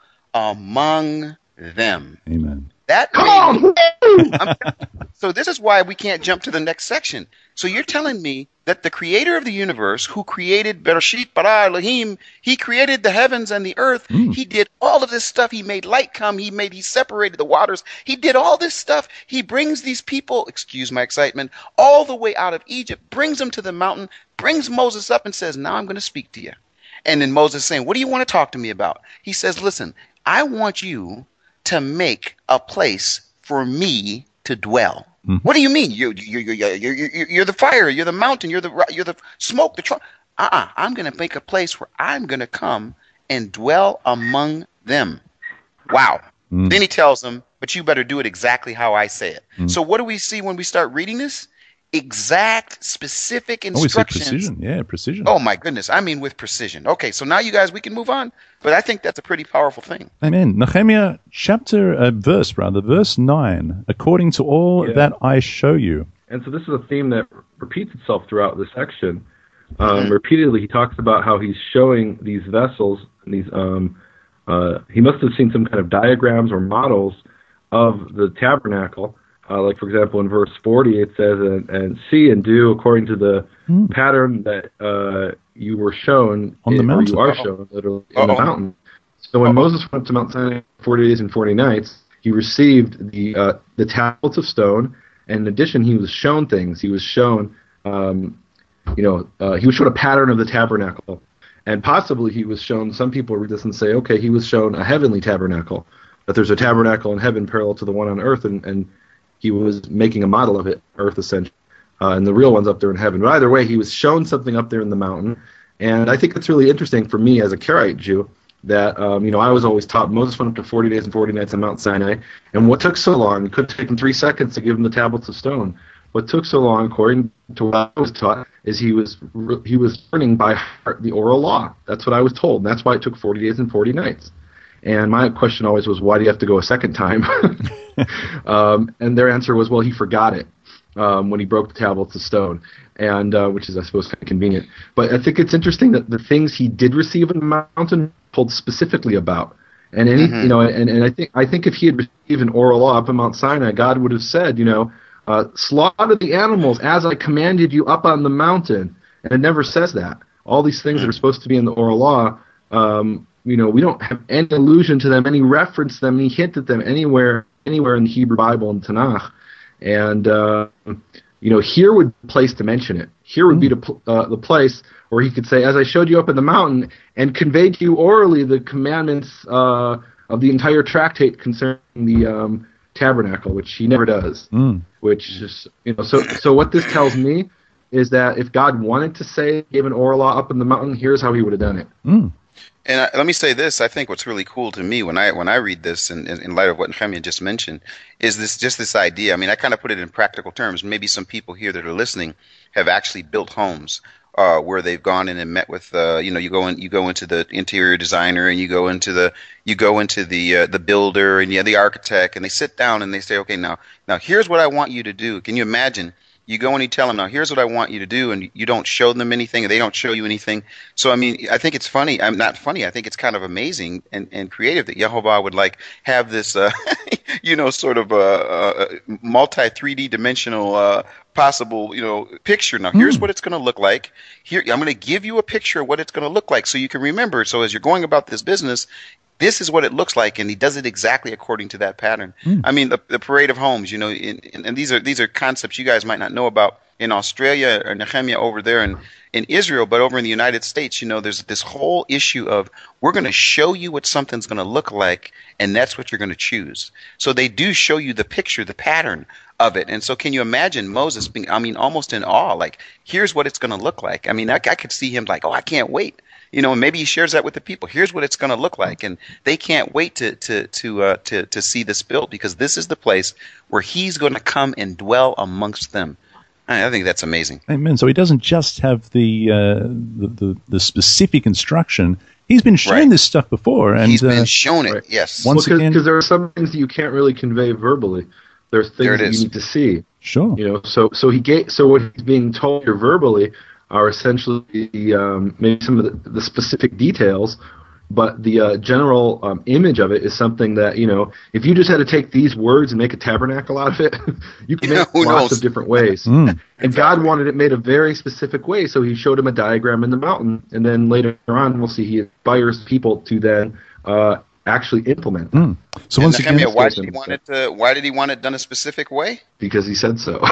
Speaker 3: among them."
Speaker 1: Amen.
Speaker 3: That
Speaker 2: Come
Speaker 3: made me-
Speaker 2: on!
Speaker 3: I'm- so this is why we can't jump to the next section. So you're telling me that the creator of the universe, who created Bereshit bara Elohim, he created the heavens and the earth.
Speaker 1: Mm.
Speaker 3: He did all of this stuff. He made light come. He made, he separated the waters. He did all this stuff. He brings these people, excuse my excitement, all the way out of Egypt, brings them to the mountain, brings Moses up and says, "Now I'm going to speak to you." And then Moses is saying, "What do you want to talk to me about?" He says, "Listen, I want you to make a place for me to dwell."
Speaker 1: Mhm.
Speaker 3: What do you mean? You you you you you you you're the fire. You're the mountain. You're the you're the smoke. The tr- uh-uh. I'm going to make a place where I'm going to come and dwell among them. Wow.
Speaker 1: Mm.
Speaker 3: Then he tells them, "But you better do it exactly how I say it."
Speaker 1: Mm.
Speaker 3: So what do we see when we start reading this? Exact, specific
Speaker 1: Oh, we said
Speaker 3: instructions.
Speaker 1: precision. Yeah, precision.
Speaker 3: Oh my goodness. I mean, with precision. Okay, so now you guys, we can move on. But I think that's a pretty powerful thing.
Speaker 1: Amen. Nehemiah chapter, uh, verse rather, verse nine. According to all
Speaker 2: Yeah.
Speaker 1: that I show you.
Speaker 2: And so this is a theme that repeats itself throughout this section. Um,
Speaker 3: Mhm.
Speaker 2: Repeatedly, he talks about how he's showing these vessels, these um, uh, he must have seen some kind of diagrams or models of the tabernacle. Uh, like, for example, in verse forty, it says, and, and see and do according to the
Speaker 1: Hmm.
Speaker 2: pattern that uh, you were shown,
Speaker 1: On the
Speaker 2: in- or
Speaker 1: mountain.
Speaker 2: you are
Speaker 3: Uh-oh.
Speaker 2: shown, literally, in
Speaker 3: Uh-oh.
Speaker 2: the mountain. So when
Speaker 3: Uh-oh.
Speaker 2: Moses went up to Mount Sinai for forty days and forty nights, he received the uh, the tablets of stone. And in addition, he was shown things. He was shown, um, you know, uh, he was shown a pattern of the tabernacle. And possibly he was shown, some people read this and say, okay, he was shown a heavenly tabernacle, that there's a tabernacle in heaven parallel to the one on earth, and, and he was making a model of it, earth essentially, uh, and the real one's up there in heaven. But either way, he was shown something up there in the mountain, And I think it's really interesting for me as a Karaite Jew that, um, you know, I was always taught Moses went up to forty days and forty nights on Mount Sinai, and what took so long, it could have taken three seconds to give him the tablets of stone. What took so long, according to what I was taught, is he was he was learning by heart the oral law. That's what I was told, and that's why it took forty days and forty nights. And my question always was, why do you have to go a second time? um, and their answer was, well, he forgot it um, when he broke the tablets of stone, and uh, which is, I suppose, kind of convenient. But I think it's interesting that the things he did receive in the mountain told specifically about. And any, mm-hmm. you know, and, and I think I think if he had received an oral law up in Mount Sinai, God would have said, you know, uh, slaughter the animals as I commanded you up on the mountain. And it never says that. All these things mm-hmm. that are supposed to be in the oral law, um, you know, we don't have any allusion to them, any reference to them, any hint at them anywhere, anywhere in the Hebrew Bible and Tanakh. And uh, you know, here would be the place to mention it. Here would be the uh, the place where he could say, as I showed you up in the mountain and conveyed to you orally the commandments uh, of the entire tractate concerning the um, tabernacle, which he never does. Mm. Which is, you know, so so what this tells me is that if God wanted to say, gave an oral law up in the mountain, here's how he would have done it.
Speaker 1: Mm.
Speaker 3: And I, let me say this: I think what's really cool to me when I when I read this, in, in, in light of what Nehemiah just mentioned, is this just this idea. I mean, I kind of put it in practical terms. Maybe some people here that are listening have actually built homes uh, where they've gone in and met with, uh, you know, you go in, you go into the interior designer, and you go into the you go into the uh, the builder, and yeah, the architect, and they sit down and they say, okay, now now here's what I want you to do. Can you imagine? You go and you tell them, now here's what I want you to do, and you don't show them anything, and they don't show you anything. So, I mean, I think it's funny. I'm not funny. I think it's kind of amazing and, and creative that Yehovah would, like, have this, uh, you know, sort of a, a multi three D dimensional uh, possible, you know, picture. Now, here's mm. what it's going to look like. Here, I'm going to give you a picture of what it's going to look like so you can remember. So as you're going about this business, this is what it looks like, and he does it exactly according to that pattern. Mm. I mean, the, the parade of homes, you know, in, in, and these are these are concepts you guys might not know about in Australia or Nehemiah over there in, in Israel, but over in the United States, you know, there's this whole issue of we're going to show you what something's going to look like, and that's what you're going to choose. So they do show you the picture, the pattern of it. And so can you imagine Moses being, I mean, almost in awe, like, here's what it's going to look like. I mean, I, I could see him like, oh, I can't wait. You know, and maybe he shares that with the people. Here's what it's going to look like, and they can't wait to to to uh, to to see this built, because this is the place where he's going to come and dwell amongst them. I, I think that's amazing.
Speaker 1: Amen. So he doesn't just have the uh, the, the the specific instruction. He's been shown right. this stuff before, and
Speaker 3: he's been
Speaker 1: uh,
Speaker 3: shown it.
Speaker 2: Right.
Speaker 3: Yes.
Speaker 2: Once well, again, because there are some things that you can't really convey verbally. There's things there that you need to see.
Speaker 1: Sure.
Speaker 2: You know, so so he gave, so what he's being told here verbally are essentially um, maybe some of the, the specific details, but the uh, general um, image of it is something that, you know, if you just had to take these words and make a tabernacle out of it, you can make yeah, lots knows? of different ways. Mm. And exactly. God wanted it made a very specific way, so he showed him a diagram in the mountain, and then later on we'll see he inspires people to then uh, actually implement.
Speaker 1: Mm. So
Speaker 3: and
Speaker 1: once again,
Speaker 3: Nehemiah, why did he want it? To, why did he want it done a specific way?
Speaker 2: Because he said so.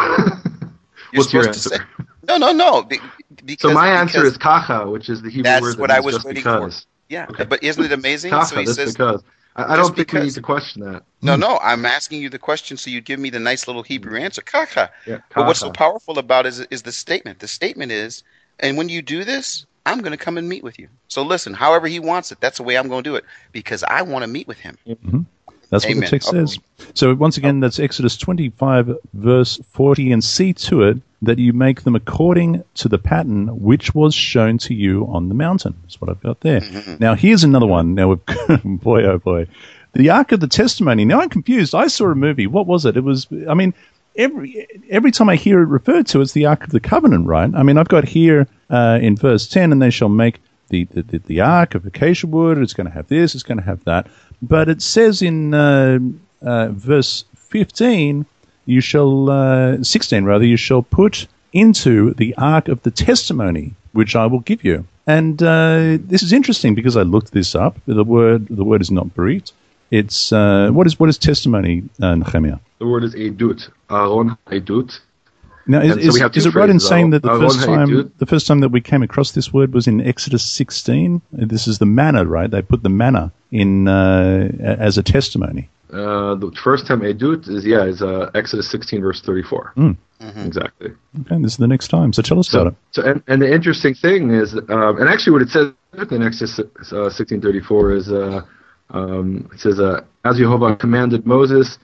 Speaker 3: You're
Speaker 2: What's your
Speaker 3: answer?
Speaker 2: To say?
Speaker 3: No, no, no. Be, because,
Speaker 2: so my answer
Speaker 3: because
Speaker 2: is kacha, which is the Hebrew
Speaker 3: that's
Speaker 2: word that
Speaker 3: what I
Speaker 2: means
Speaker 3: was
Speaker 2: just
Speaker 3: waiting
Speaker 2: because.
Speaker 3: for. Yeah, okay. But isn't it amazing?
Speaker 2: Kacha,
Speaker 3: so he
Speaker 2: that's
Speaker 3: says,
Speaker 2: because. I, I don't think because. we need to question that.
Speaker 3: No, no, I'm asking you the question so you give me the nice little Hebrew answer, kacha.
Speaker 2: Yeah,
Speaker 3: but what's so powerful about it is, is the statement. The statement is, and when you do this, I'm going to come and meet with you. So listen, however he wants it, that's the way I'm going to do it, because I want to meet with him.
Speaker 1: Mm-hmm. That's
Speaker 3: Amen.
Speaker 1: what the text says. So once again, that's Exodus twenty-five, verse forty, and see to it that you make them according to the pattern which was shown to you on the mountain. That's what I've got there. Mm-hmm. Now, here's another one. Now, we've, boy, oh boy. The Ark of the Testimony. Now, I'm confused. I saw a movie. What was it? It was, I mean, every every time I hear it referred to, it's the Ark of the Covenant, right? I mean, I've got here uh, in verse ten, and they shall make the, the, the, the Ark of acacia wood. It's going to have this. It's going to have that. But it says in uh, uh, verse fifteen, you shall, uh, sixteen rather, you shall put into the Ark of the Testimony, which I will give you. And uh, this is interesting because I looked this up. The word the word is not Berit. It's, uh, what is what is testimony, uh, Nehemiah?
Speaker 2: The word is Edut. Aaron Edut.
Speaker 1: Now, is, so is, is it right in saying that the first time the first time that we came across this word was in Exodus sixteen? This is the manna, right? They put the manna in uh, as a testimony.
Speaker 2: Uh, the first time Edut is yeah is uh, Exodus sixteen verse thirty-four.
Speaker 1: Mm.
Speaker 3: Mm-hmm.
Speaker 2: Exactly.
Speaker 1: Okay, this is the next time. So tell us
Speaker 2: So,
Speaker 1: about it.
Speaker 2: so and, and the interesting thing is, um, and actually what it says in Exodus uh, sixteen thirty-four is, uh, um, it says, uh, as Jehovah commanded Moses,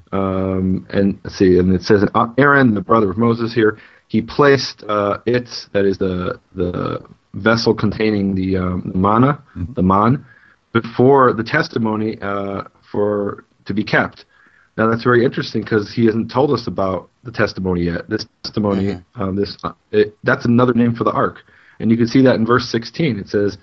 Speaker 2: um, and let's see, and it says, Aaron, the brother of Moses here, he placed uh, it, that is the the vessel containing the, um, the manna, mm-hmm. the man, before the testimony uh, for to be kept. Now that's very interesting because he hasn't told us about the testimony yet. This testimony, mm-hmm. um, this uh, it, that's another name for the ark, and you can see that in verse sixteen. It says,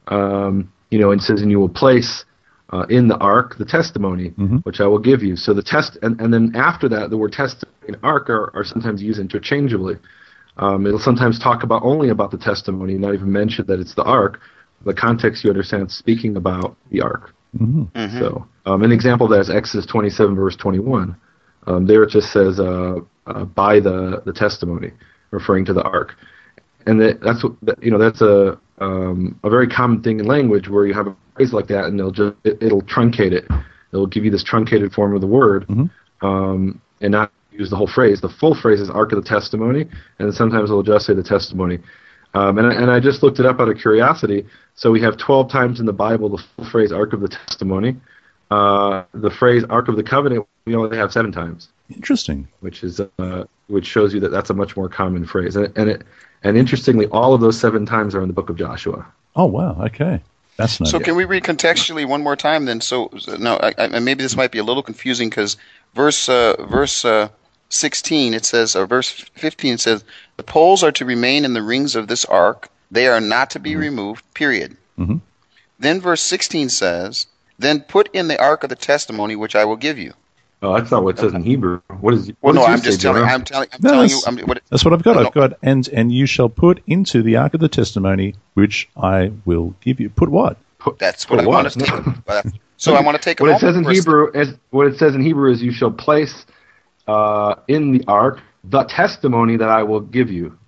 Speaker 2: um, you know, it says, and you will place uh, in the ark the testimony, mm-hmm. which I will give you. So the test, and, and then after that, the word testimony and ark are, are sometimes used interchangeably. Um, it'll sometimes talk about only about the testimony, not even mention that it's the ark. The context you understand it's speaking about the ark.
Speaker 1: Mm-hmm.
Speaker 2: Mm-hmm. So, um, an example of that is Exodus twenty-seven, verse twenty-one. Um, there it just says, uh, uh, "by the, the testimony," referring to the ark, and that, that's what, you know that's a um, a very common thing in language where you have a phrase like that, and it'll just it, it'll truncate it. It'll give you this truncated form of the word, mm-hmm. um, and not use the whole phrase. The full phrase is Ark of the Testimony, and sometimes it'll just say the testimony. Um, and, and I just looked it up out of curiosity. So we have twelve times in the Bible the full phrase Ark of the Testimony. Uh, the phrase Ark of the Covenant we only have seven times.
Speaker 1: Interesting.
Speaker 2: Which is uh, which shows you that that's a much more common phrase. And and, it, and interestingly, all of those seven times are in the book of Joshua.
Speaker 1: Oh wow! Okay, that's nice.
Speaker 3: So can we read contextually one more time then? So no, I, I, maybe this might be a little confusing because verse uh, verse. Uh, sixteen, it says, or verse fifteen says, the poles are to remain in the rings of this ark. They are not to be mm-hmm. removed, period.
Speaker 1: Mm-hmm.
Speaker 3: Then verse sixteen says, then put in the ark of the testimony, which I will give you.
Speaker 2: Oh, that's not what it says in Hebrew. What is?
Speaker 3: Well,
Speaker 2: what
Speaker 3: no,
Speaker 2: does
Speaker 3: I'm
Speaker 2: say,
Speaker 3: just telling.
Speaker 2: Jonah?
Speaker 3: I'm telling. I'm
Speaker 1: no,
Speaker 3: telling
Speaker 1: that's,
Speaker 3: you. I'm, what,
Speaker 1: that's what I've got.
Speaker 3: I've
Speaker 1: know. got, and and you shall put into the ark of the testimony, which I will give you. Put what?
Speaker 2: Put,
Speaker 3: that's what
Speaker 2: put
Speaker 3: I
Speaker 2: what?
Speaker 3: want us to. So I want to take a
Speaker 2: what it says in
Speaker 3: first.
Speaker 2: Hebrew is what it says in Hebrew is you shall place uh, in the ark the testimony that I will give you.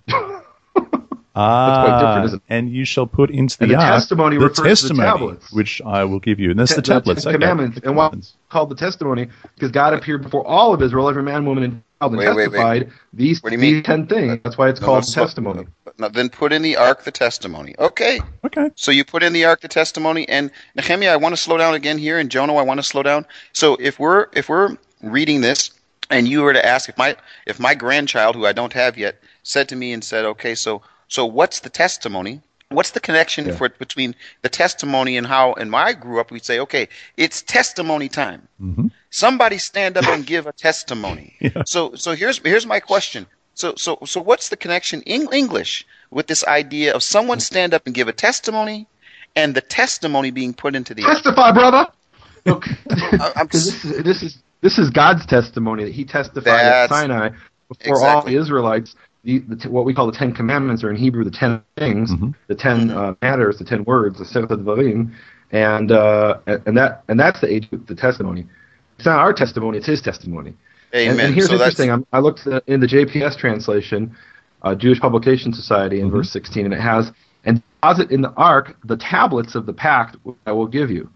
Speaker 1: Ah,
Speaker 2: That's quite different, isn't it?
Speaker 1: And you shall put into the,
Speaker 2: and the
Speaker 1: ark
Speaker 2: testimony
Speaker 1: the
Speaker 2: refers
Speaker 1: testimony,
Speaker 2: to the tablets,
Speaker 1: which I will give you. And that's
Speaker 2: Te-
Speaker 1: the tablets.
Speaker 2: The
Speaker 1: okay.
Speaker 2: commandments. And why it's called the testimony? Because God appeared before all of Israel, every man, woman, and child, and
Speaker 3: wait,
Speaker 2: testified
Speaker 3: wait, wait.
Speaker 2: these
Speaker 3: what do you
Speaker 2: these
Speaker 3: mean?
Speaker 2: ten things. That's why it's
Speaker 3: no,
Speaker 2: called
Speaker 3: no,
Speaker 2: testimony.
Speaker 3: No, then put in the ark the testimony. Okay.
Speaker 1: Okay.
Speaker 3: So you put in the ark the testimony, and Nehemiah, I want to slow down again here, and Jonah, I want to slow down. So if we're if we're reading this, and you were to ask if my if my grandchild, who I don't have yet, said to me and said, okay, so so what's the testimony? What's the connection
Speaker 2: yeah.
Speaker 3: for between the testimony and how? And when I grew up, we'd say, okay, it's testimony time.
Speaker 1: Mm-hmm.
Speaker 3: Somebody stand up and give a testimony.
Speaker 1: yeah.
Speaker 3: So so here's here's my question. So so so what's the connection in English with this idea of someone stand up and give a testimony, and the testimony being put into the
Speaker 2: testify, brother?
Speaker 3: Look, I'm
Speaker 2: this is this is this is God's testimony that He testified at Sinai before
Speaker 3: exactly.
Speaker 2: all the Israelites. The, the, what we call the Ten Commandments, or in Hebrew, the Ten Things, mm-hmm. the Ten mm-hmm. uh, Matters, the Ten Words, the Sefer Dvarim, and uh, and that and that's the age of the testimony. It's not our testimony; it's His testimony.
Speaker 3: Amen.
Speaker 2: And, and here's
Speaker 3: so
Speaker 2: interesting. I'm, I looked in the J P S translation, uh, Jewish Publication Society, in mm-hmm. verse sixteen, and it has, and deposit in the ark the tablets of the pact which I will give you.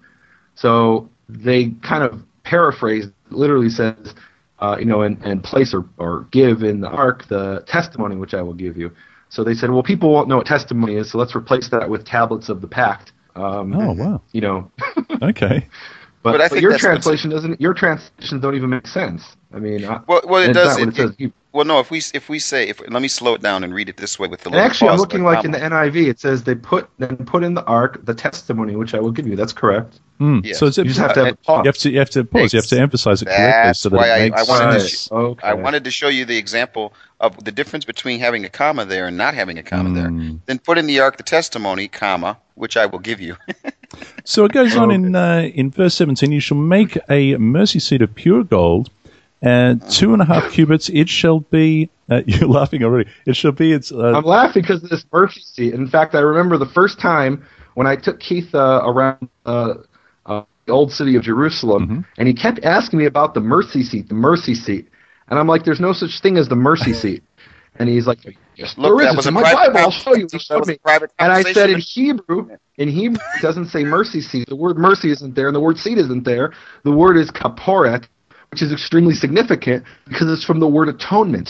Speaker 2: So they kind of paraphrase, literally says, uh, you know, and, and place or, or give in the ark the testimony which I will give you. So they said, well, people won't know what testimony is, so let's replace that with tablets of the pact. Um,
Speaker 1: oh, wow.
Speaker 2: You know.
Speaker 1: okay.
Speaker 3: But
Speaker 2: But,
Speaker 3: I
Speaker 2: but
Speaker 3: think
Speaker 2: your
Speaker 3: that's
Speaker 2: translation doesn't. Your translations don't even make sense. I mean, I,
Speaker 3: well, well, it does.
Speaker 2: It,
Speaker 3: it,
Speaker 2: it
Speaker 3: it, well, no. If we if we say, if let me slow it down and read it this way with the.
Speaker 2: And actually, I'm looking like
Speaker 3: comma.
Speaker 2: in the N I V. It says they put then put in the ark the testimony which I will give you. That's correct.
Speaker 1: Mm.
Speaker 3: Yes.
Speaker 1: So it's,
Speaker 2: you just have to have a pause.
Speaker 1: You have to you have to pause. You have to emphasize it correctly
Speaker 3: That's
Speaker 1: so that
Speaker 3: why
Speaker 1: it makes
Speaker 3: I, I wanted
Speaker 1: sense.
Speaker 3: To,
Speaker 2: okay.
Speaker 3: I wanted to show you the example of the difference between having a comma there and not having a comma mm. there. Then put in the ark the testimony, comma, which I will give you.
Speaker 1: So it goes on in uh, in verse seventeen. You shall make a mercy seat of pure gold, and two and a half cubits. It shall be. Uh, you're laughing already. It shall be. It's. Uh,
Speaker 2: I'm laughing because of this mercy seat. In fact, I remember the first time when I took Keith uh, around uh, uh, the old city of Jerusalem, mm-hmm. and he kept asking me about the mercy seat, the mercy seat, and I'm like, "There's no such thing as the mercy seat." And he's like, yes,
Speaker 3: Look,
Speaker 2: there
Speaker 3: that
Speaker 2: is.
Speaker 3: was
Speaker 2: It's
Speaker 3: a
Speaker 2: in my
Speaker 3: private
Speaker 2: Bible. I'll show you. He showed me. And I said in Hebrew, in Hebrew, it doesn't say mercy seat. The word mercy isn't there, and the word seat isn't there. The word is kaporet, which is extremely significant because it's from the word atonement.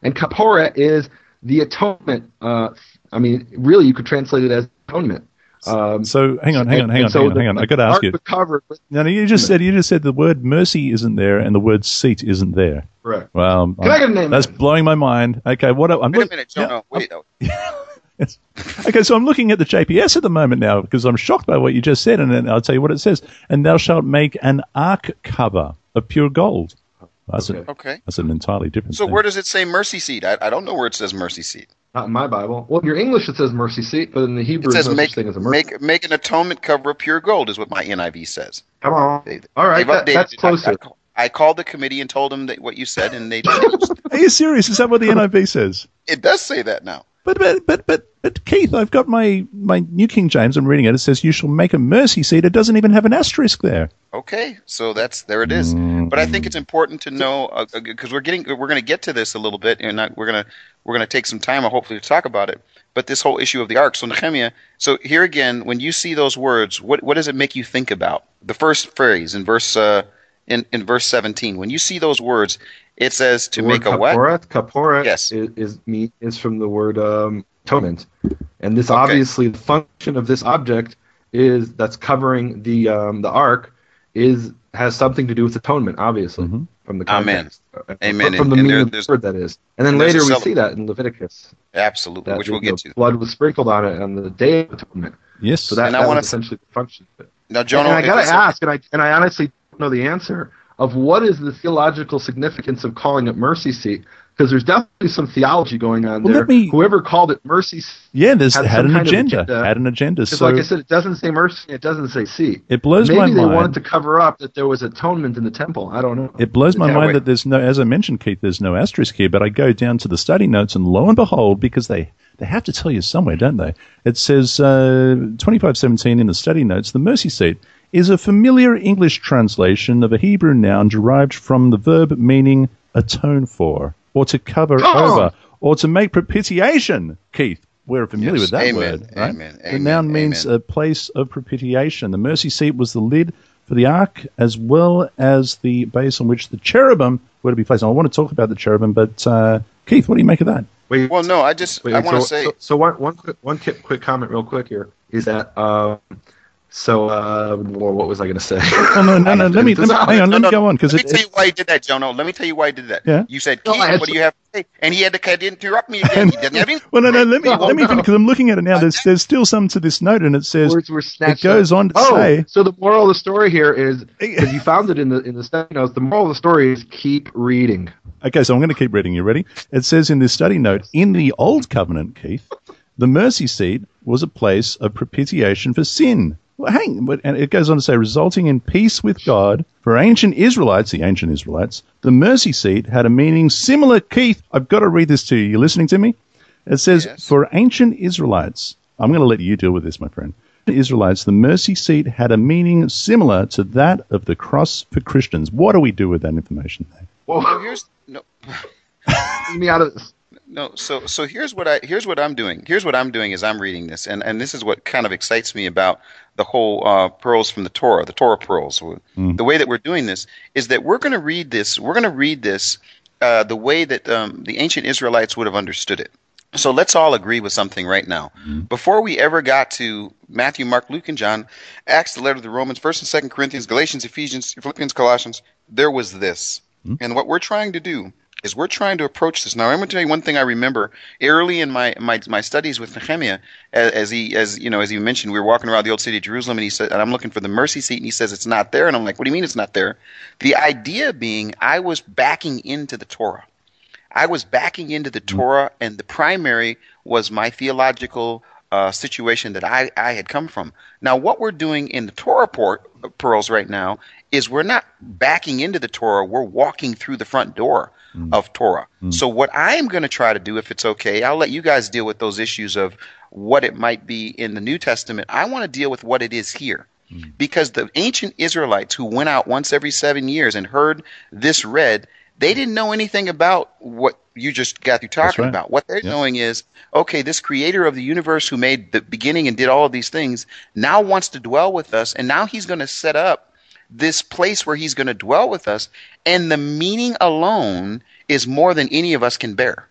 Speaker 2: And kaporet is the atonement. Uh, I mean, really, you could translate it as atonement. Um,
Speaker 1: so hang on, hang on,
Speaker 2: and,
Speaker 1: hang on,
Speaker 2: so
Speaker 1: hang on,
Speaker 2: the,
Speaker 1: hang on. I got to ask you.
Speaker 2: Covered with
Speaker 1: no, no, you just said you just said the word mercy isn't there and the word seat isn't there.
Speaker 2: Correct.
Speaker 1: Well,
Speaker 2: Can I get a name?
Speaker 1: That's blowing my mind. Okay, what? I'm
Speaker 3: Wait
Speaker 1: look,
Speaker 3: a minute, Jono.
Speaker 1: yeah,
Speaker 3: Wait. Oh.
Speaker 1: yes. Okay, so I'm looking at the J P S at the moment now because I'm shocked by what you just said, and then I'll tell you what it says. And thou shalt make an ark cover of pure gold. That's,
Speaker 2: Okay.
Speaker 1: a,
Speaker 3: Okay.
Speaker 1: that's an entirely different
Speaker 3: So
Speaker 1: thing.
Speaker 3: where does it say mercy seat? I, I don't know where it says mercy seat.
Speaker 2: Not in my Bible. Well, in your English it says mercy seat, but in the Hebrew
Speaker 3: It says
Speaker 2: there's no
Speaker 3: make
Speaker 2: such thing as a mercy.
Speaker 3: make make an atonement cover of pure gold is what my N I V says.
Speaker 2: Come on.
Speaker 3: They,
Speaker 2: All right,
Speaker 3: they've
Speaker 2: that,
Speaker 3: updated
Speaker 2: that's
Speaker 3: it.
Speaker 2: closer.
Speaker 3: I, I, I called the committee and told them that what you said, and they changed.
Speaker 1: Are you serious? Is that what the N I V says?
Speaker 3: It does say that now.
Speaker 1: But but but but but Keith, I've got my my New King James. I'm reading it. It says, "You shall make a mercy seat." It doesn't even have an asterisk there.
Speaker 3: Okay, so that's there it is. But I think it's important to know because uh, we're getting we're going to get to this a little bit, and not, we're going to we're going to take some time, hopefully, to talk about it. But this whole issue of the ark. So Nehemiah. So here again, when you see those words, what what does it make you think about? The first phrase in verse uh, in in verse seventeen. When you see those words, it says to
Speaker 2: The
Speaker 3: make
Speaker 2: word
Speaker 3: a what?
Speaker 2: kaporet, kaporet
Speaker 3: Yes.
Speaker 2: is is, me, is from the word um, atonement, and this
Speaker 3: Okay.
Speaker 2: obviously the function of this object is that's covering the um, the ark is has something to do with atonement, obviously
Speaker 1: Mhm.
Speaker 2: from the
Speaker 3: Amen.
Speaker 2: context. Uh,
Speaker 3: Amen.
Speaker 2: From the
Speaker 3: And- and
Speaker 2: meaning
Speaker 3: there-
Speaker 2: of the
Speaker 3: there's-
Speaker 2: word that is, and then
Speaker 3: and there's
Speaker 2: later
Speaker 3: a
Speaker 2: we
Speaker 3: cele-
Speaker 2: see that in Leviticus.
Speaker 3: Absolutely,
Speaker 2: That
Speaker 3: which
Speaker 2: the,
Speaker 3: we'll get to.
Speaker 2: the blood was sprinkled on it on the day of atonement.
Speaker 1: Yes.
Speaker 2: So that,
Speaker 3: And I
Speaker 2: that
Speaker 3: wanna
Speaker 2: was
Speaker 3: s-
Speaker 2: essentially the function of it.
Speaker 3: Now,
Speaker 2: And,
Speaker 3: Jono,
Speaker 2: and I
Speaker 3: if
Speaker 2: gotta
Speaker 3: it's-
Speaker 2: ask, and I and I honestly don't know the answer of what is the theological significance of calling it mercy seat, because there's definitely some theology going on
Speaker 1: Well,
Speaker 2: there.
Speaker 1: let me-
Speaker 2: Whoever called it mercy seat,
Speaker 1: yeah, there's
Speaker 2: had
Speaker 1: had
Speaker 2: some
Speaker 1: an
Speaker 2: kind of
Speaker 1: agenda,
Speaker 2: agenda.
Speaker 1: Had an agenda.
Speaker 2: because
Speaker 1: So
Speaker 2: like I said, it doesn't say mercy, it doesn't say seat.
Speaker 1: it blows
Speaker 2: Maybe
Speaker 1: my
Speaker 2: they
Speaker 1: mind.
Speaker 2: wanted to cover up that there was atonement in the temple. I don't know.
Speaker 1: It blows my
Speaker 2: Yeah,
Speaker 1: mind
Speaker 3: wait.
Speaker 1: that there's no, as I mentioned, Keith, there's no asterisk here, but I go down to the study notes and lo and behold, because they, they have to tell you somewhere, don't they? It says, uh, twenty-five seventeen in the study notes, the mercy seat is a familiar English translation of a Hebrew noun derived from the verb meaning atone for, or to cover
Speaker 2: Oh!
Speaker 1: over, or to make propitiation. Keith, we're familiar
Speaker 3: Yes.
Speaker 1: with that
Speaker 3: Amen.
Speaker 1: word, right?
Speaker 3: Amen.
Speaker 1: The
Speaker 3: Amen.
Speaker 1: noun means
Speaker 3: Amen.
Speaker 1: a place of propitiation. The mercy seat was the lid for the ark, as well as the base on which the cherubim were to be placed. And I want to talk about the cherubim, but uh, Keith, what do you make of that?
Speaker 2: Wait,
Speaker 3: Well, no, I just
Speaker 2: wait,
Speaker 3: I want to
Speaker 2: so,
Speaker 3: say
Speaker 2: so, so one one quick, one quick, quick comment, real quick here is that um, so uh, well, what was I going to say?
Speaker 1: Oh, no, no, no. Let me, let me hang on.
Speaker 3: No,
Speaker 1: Let me
Speaker 3: no,
Speaker 1: go on because
Speaker 3: Let
Speaker 1: it,
Speaker 3: me tell
Speaker 1: it,
Speaker 3: you why he did that, Jono. Let me tell you why he did that.
Speaker 1: Yeah.
Speaker 3: You said,
Speaker 2: No,
Speaker 3: Keith,
Speaker 2: I had
Speaker 3: what do
Speaker 2: to-
Speaker 3: you have to say? And he had to had to interrupt me again. He didn't have any.
Speaker 1: well, no, no. Let me
Speaker 2: No,
Speaker 1: let me
Speaker 2: no.
Speaker 1: finish because I'm looking at it now. There's there's still some to this note, and it says
Speaker 2: Words were snatched
Speaker 1: it goes
Speaker 2: up.
Speaker 1: on to
Speaker 2: oh,
Speaker 1: say.
Speaker 2: so the moral of the story here is because you found it in the in the study notes. The moral of the story is keep reading.
Speaker 1: Okay, so I'm going to keep reading. You ready? It says in this study note, in the Old Covenant, Keith, the mercy seat was a place of propitiation for sin. Well, hang, but and it goes on to say, resulting in peace with God. For ancient Israelites, the ancient Israelites, the mercy seat had a meaning similar. Keith, I've got to read this to you. You listening to me? It says,
Speaker 3: Yes.
Speaker 1: for ancient Israelites, I'm going to let you deal with this, my friend. Israelites, the mercy seat had a meaning similar to that of the cross for Christians. What do we do with that information there?
Speaker 3: So
Speaker 2: Whoa,
Speaker 3: here's no,
Speaker 2: leave me out of this.
Speaker 3: no. So so here's what I here's what I'm doing. Here's what I'm doing is I'm reading this, and and this is what kind of excites me about the whole uh, pearls from the Torah, the Torah pearls.
Speaker 1: Mm.
Speaker 3: The way that we're doing this is that we're going to read this. We're going to read this uh, the way that um, the ancient Israelites would have understood it. So let's all agree with something right now. Before we ever got to Matthew, Mark, Luke, and John, Acts, the letter to the Romans, First and Second Corinthians, Galatians, Ephesians, Philippians, Colossians, there was this. And what we're trying to do is we're trying to approach this. Now, I'm going to tell you one thing I remember early in my my, my studies with Nehemiah, as, as he as you know as he mentioned, we were walking around the old city of Jerusalem, and he said, and I'm looking for the mercy seat, and he says it's not there, and I'm like, what do you mean it's not there? The idea being, I was backing into the Torah. I was backing into the Torah, and the primary was my theological uh, situation that I, I had come from. Now, what we're doing in the Torah port, pearls right now is we're not backing into the Torah. We're walking through the front door mm. of Torah. Mm. So what I am going to try to do, if it's okay, I'll let you guys deal with those issues of what it might be in the New Testament. I want to deal with what it is here. Mm. Because the ancient Israelites who went out once every seven years and heard this read, they didn't know anything about what you just got through talking
Speaker 1: right.
Speaker 3: about. What they're
Speaker 1: yep.
Speaker 3: knowing is, okay, this creator of the universe who made the beginning and did all of these things now wants to dwell with us, and now he's going to set up this place where he's going to dwell with us, and the meaning alone is more than any of us can bear.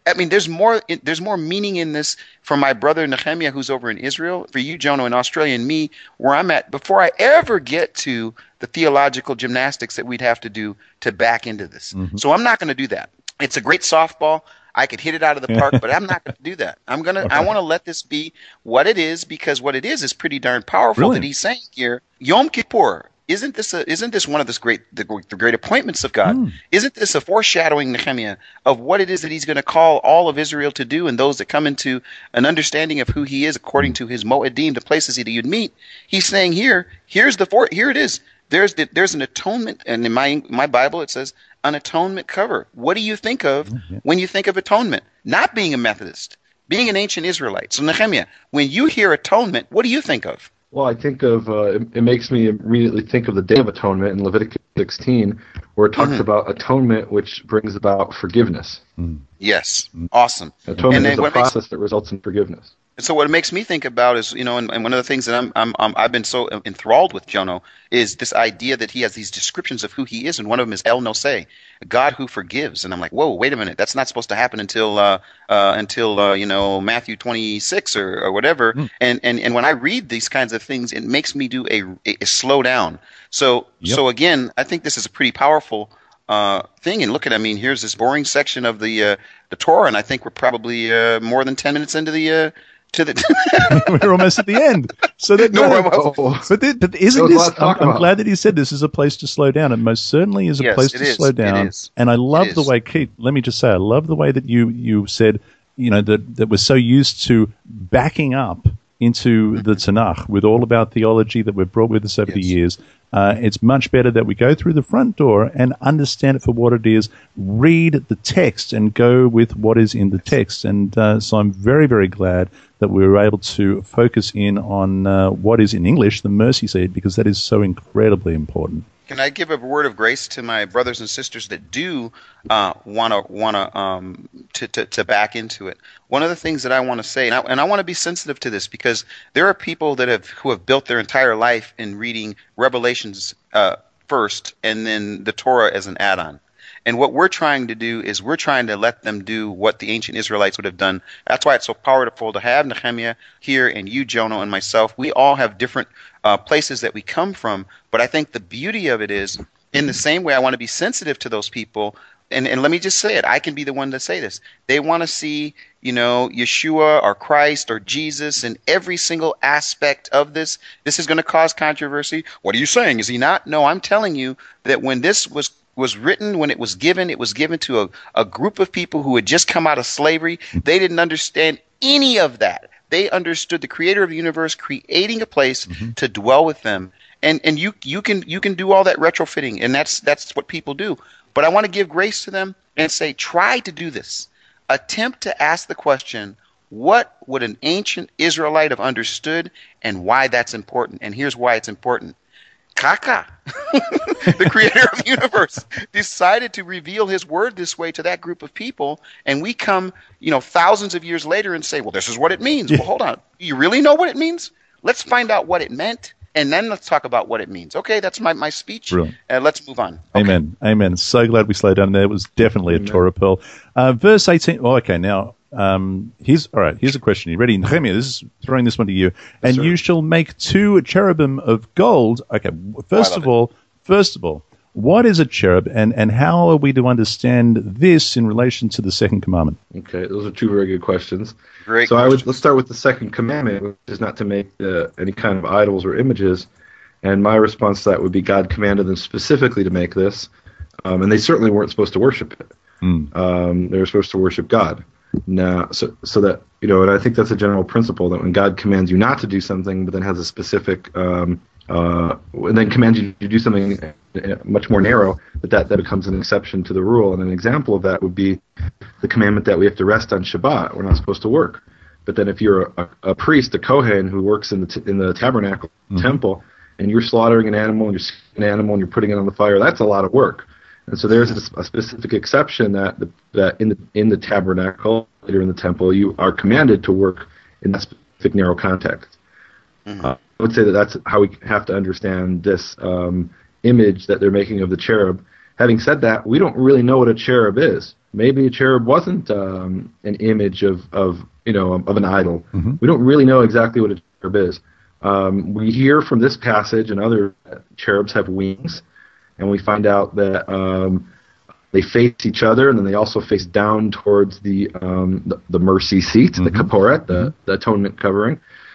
Speaker 3: I mean, there's more. There's more meaning in this for my brother Nehemiah, who's over in Israel, for you, Jonah, in Australia, and me, where I'm at. Before I ever get to the theological gymnastics that we'd have to do to back into this, mm-hmm. so I'm not going to do that. It's a great softball. I could hit it out of the park, but I'm not going to do that. I'm gonna. Okay. I want to let this be what it is, because what it is is pretty darn powerful. Brilliant. That he's saying here, Yom Kippur. Isn't this a, isn't this one of this great the, the great appointments of God? Mm. Isn't this a foreshadowing, Nehemiah, of what it is that he's going to call all of Israel to do, and those that come into an understanding of who he is according to his Moedim, the places that you'd meet? He's saying here, here's the for, here it is. There's the, there's an atonement, and in my my Bible it says an atonement cover. What do you think of mm-hmm. when you think of atonement? Not being a Methodist, being an ancient Israelite. So Nehemiah, when you hear atonement, what do you think of?
Speaker 2: Well, I think of, uh, it, it makes me immediately think of the Day of Atonement in Leviticus sixteen, where it talks mm-hmm. about atonement, which brings about forgiveness.
Speaker 3: Mm. Yes, awesome.
Speaker 2: Atonement is a process makes, that results in forgiveness.
Speaker 3: So what it makes me think about is, you know, and, and one of the things that I'm, I'm, I'm, I've been so enthralled with, Jono, is this idea that he has these descriptions of who he is, and one of them is El Noseh, a God who forgives. And I'm like, whoa, wait a minute, that's not supposed to happen until, uh, uh, until uh, you know, Matthew twenty-six or, or whatever. Mm. And, and and when I read these kinds of things, it makes me do a, a, a slow down. So yep. so again, I think this is a pretty powerful uh, thing. And look at, I mean, here's this boring section of the uh, the Torah, and I think we're probably uh, more than ten minutes into the. Uh, To the
Speaker 1: We're almost at the end. So that no, no, but, the, but isn't this? I'm, I'm glad that he said this is a place to slow down. It most certainly is a yes, place to is. slow down. And I love the way, Keith. Let me just say, I love the way that you you said, you know, that that we're so used to backing up into the Tanakh with all of our theology that we've brought with us over yes. the years. Uh, it's much better that we go through the front door and understand it for what it is, read the text and go with what is in the text. And uh, so I'm very, very glad that we were able to focus in on uh, what is in English, the mercy seat, because that is so incredibly important.
Speaker 3: Can I give a word of grace to my brothers and sisters that do uh, want to want to um to, to to back into it? One of the things that I want to say, and I, and I want to be sensitive to this, because there are people that have who have built their entire life in reading Revelations uh, first and then the Torah as an add-on. And what we're trying to do is we're trying to let them do what the ancient Israelites would have done. That's why it's so powerful to have Nehemiah here and you, Jonah, and myself. We all have different uh, places that we come from. But I think the beauty of it is, in the same way I want to be sensitive to those people. And, and let me just say it. I can be the one to say this. They want to see, you know, Yeshua or Christ or Jesus in every single aspect of this. This is going to cause controversy. What are you saying? Is he not? No, I'm telling you that when this was was written, when it was given, it was given to a, a group of people who had just come out of slavery. They didn't understand any of that. They understood the creator of the universe creating a place mm-hmm. to dwell with them. And and you you can you can do all that retrofitting, and that's that's what people do. But I want to give grace to them and say, try to do this. Attempt to ask the question, what would an ancient Israelite have understood and why that's important? And here's why it's important. Kaka, the creator of the universe, decided to reveal his word this way to that group of people, and we come, you know, thousands of years later and say, well, this is what it means. Yeah. Well, hold on. You really know what it means? Let's find out what it meant, and then let's talk about what it means. Okay, that's my, my speech. Uh, let's move on. Okay.
Speaker 1: Amen. Amen. So glad we slowed down there. It was definitely Amen. a Torah pearl. Uh, verse eighteen. Oh, okay, now... Um, here's all right. Here's a question. You ready, Nehemiah? This is throwing this one to you. Yes, and sir. You shall make two cherubim of gold. Okay. First of all, it. first of all, what is a cherub, and, and how are we to understand this in relation to the second commandment?
Speaker 2: Okay, those are two very good questions.
Speaker 3: Great.
Speaker 2: So
Speaker 3: questions.
Speaker 2: I would let's start with the second commandment, which is not to make uh, any kind of idols or images. And my response to that would be God commanded them specifically to make this, um, and they certainly weren't supposed to worship it. Mm. Um, they were supposed to worship God. Now, so so that, you know, and I think that's a general principle, that when God commands you not to do something, but then has a specific, um, uh, and then commands you to do something much more narrow, that, that that becomes an exception to the rule. And an example of that would be the commandment that we have to rest on Shabbat. We're not supposed to work. But then if you're a, a priest, a Kohen, who works in the t- in the tabernacle mm-hmm. temple, and you're slaughtering an animal, and you're skinning an animal, and you're putting it on the fire, that's a lot of work. And so there's a, a specific exception that the, that in the in the tabernacle, later in the temple, you are commanded to work in that specific narrow context. Mm-hmm. Uh, I would say that that's how we have to understand this um, image that they're making of the cherub. Having said that, we don't really know what a cherub is. maybe a cherub wasn't um, an image of, of you know of an idol.
Speaker 1: Mm-hmm.
Speaker 2: We don't really know exactly what a cherub is. Um, we hear from this passage and other cherubs have wings, and we find out that um, they face each other, and then they also face down towards the um, the, the mercy seat, mm-hmm. the kaporet, the, mm-hmm. the atonement covering,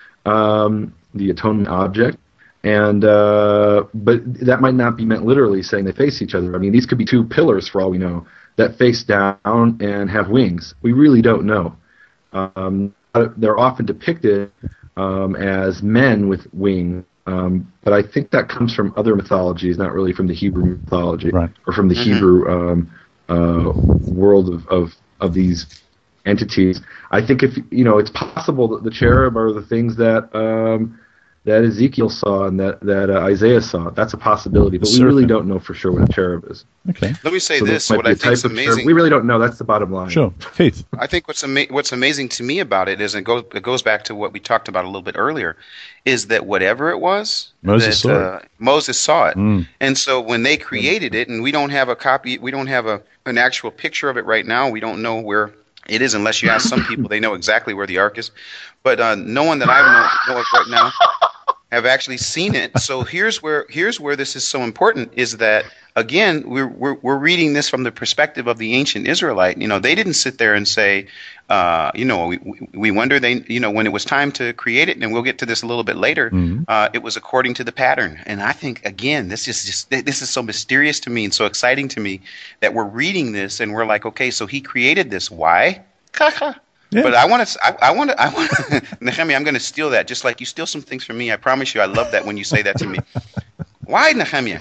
Speaker 2: um, the atonement object. And uh, but that might not be meant literally, saying they face each other. I mean, these could be two pillars, for all we know, that face down and have wings. We really don't know. Um, they're often depicted um, as men with wings, um, but I think that comes from other mythologies, not really from the Hebrew mythology,
Speaker 1: right.
Speaker 2: or from the mm-hmm. Hebrew um, uh, world of, of of these entities. I think if you know, it's possible that the cherub are the things that. Um, that Ezekiel saw and that, that uh, Isaiah saw. That's a possibility, but we
Speaker 1: Certainly.
Speaker 2: really don't know for sure what a cherub is.
Speaker 1: Okay.
Speaker 3: Let me say
Speaker 2: so
Speaker 3: this,
Speaker 2: what
Speaker 3: I think is amazing...
Speaker 2: Cherub. We really don't know. That's the bottom line.
Speaker 1: Sure. Keith?
Speaker 3: I think what's, ama- what's amazing to me about it is, and it goes, it goes back to what we talked about a little bit earlier, is that whatever it was,
Speaker 1: Moses
Speaker 3: that,
Speaker 1: saw
Speaker 3: uh,
Speaker 1: it.
Speaker 3: Moses saw it.
Speaker 1: Mm.
Speaker 3: And so when they created it, and we don't have a copy, we don't have a an actual picture of it right now, we don't know where it is unless you ask some people, they know exactly where the ark is. But uh, no one that I know, know of right now have actually seen it. So here's where here's where this is so important, is that again we're we're, we're reading this from the perspective of the ancient Israelite. You know, they didn't sit there and say, uh, you know, we we wonder they you know when it was time to create it, and we'll get to this a little bit later. Mm-hmm. Uh, it was according to the pattern, and I think again this is just this is so mysterious to me and so exciting to me that we're reading this and we're like, okay, so he created this. Why? Yeah. But I want to, I, I want to, I want to, Nehemiah, I'm going to steal that, just like you steal some things from me. I promise you, I love that when you say that to me. Why, Nehemiah?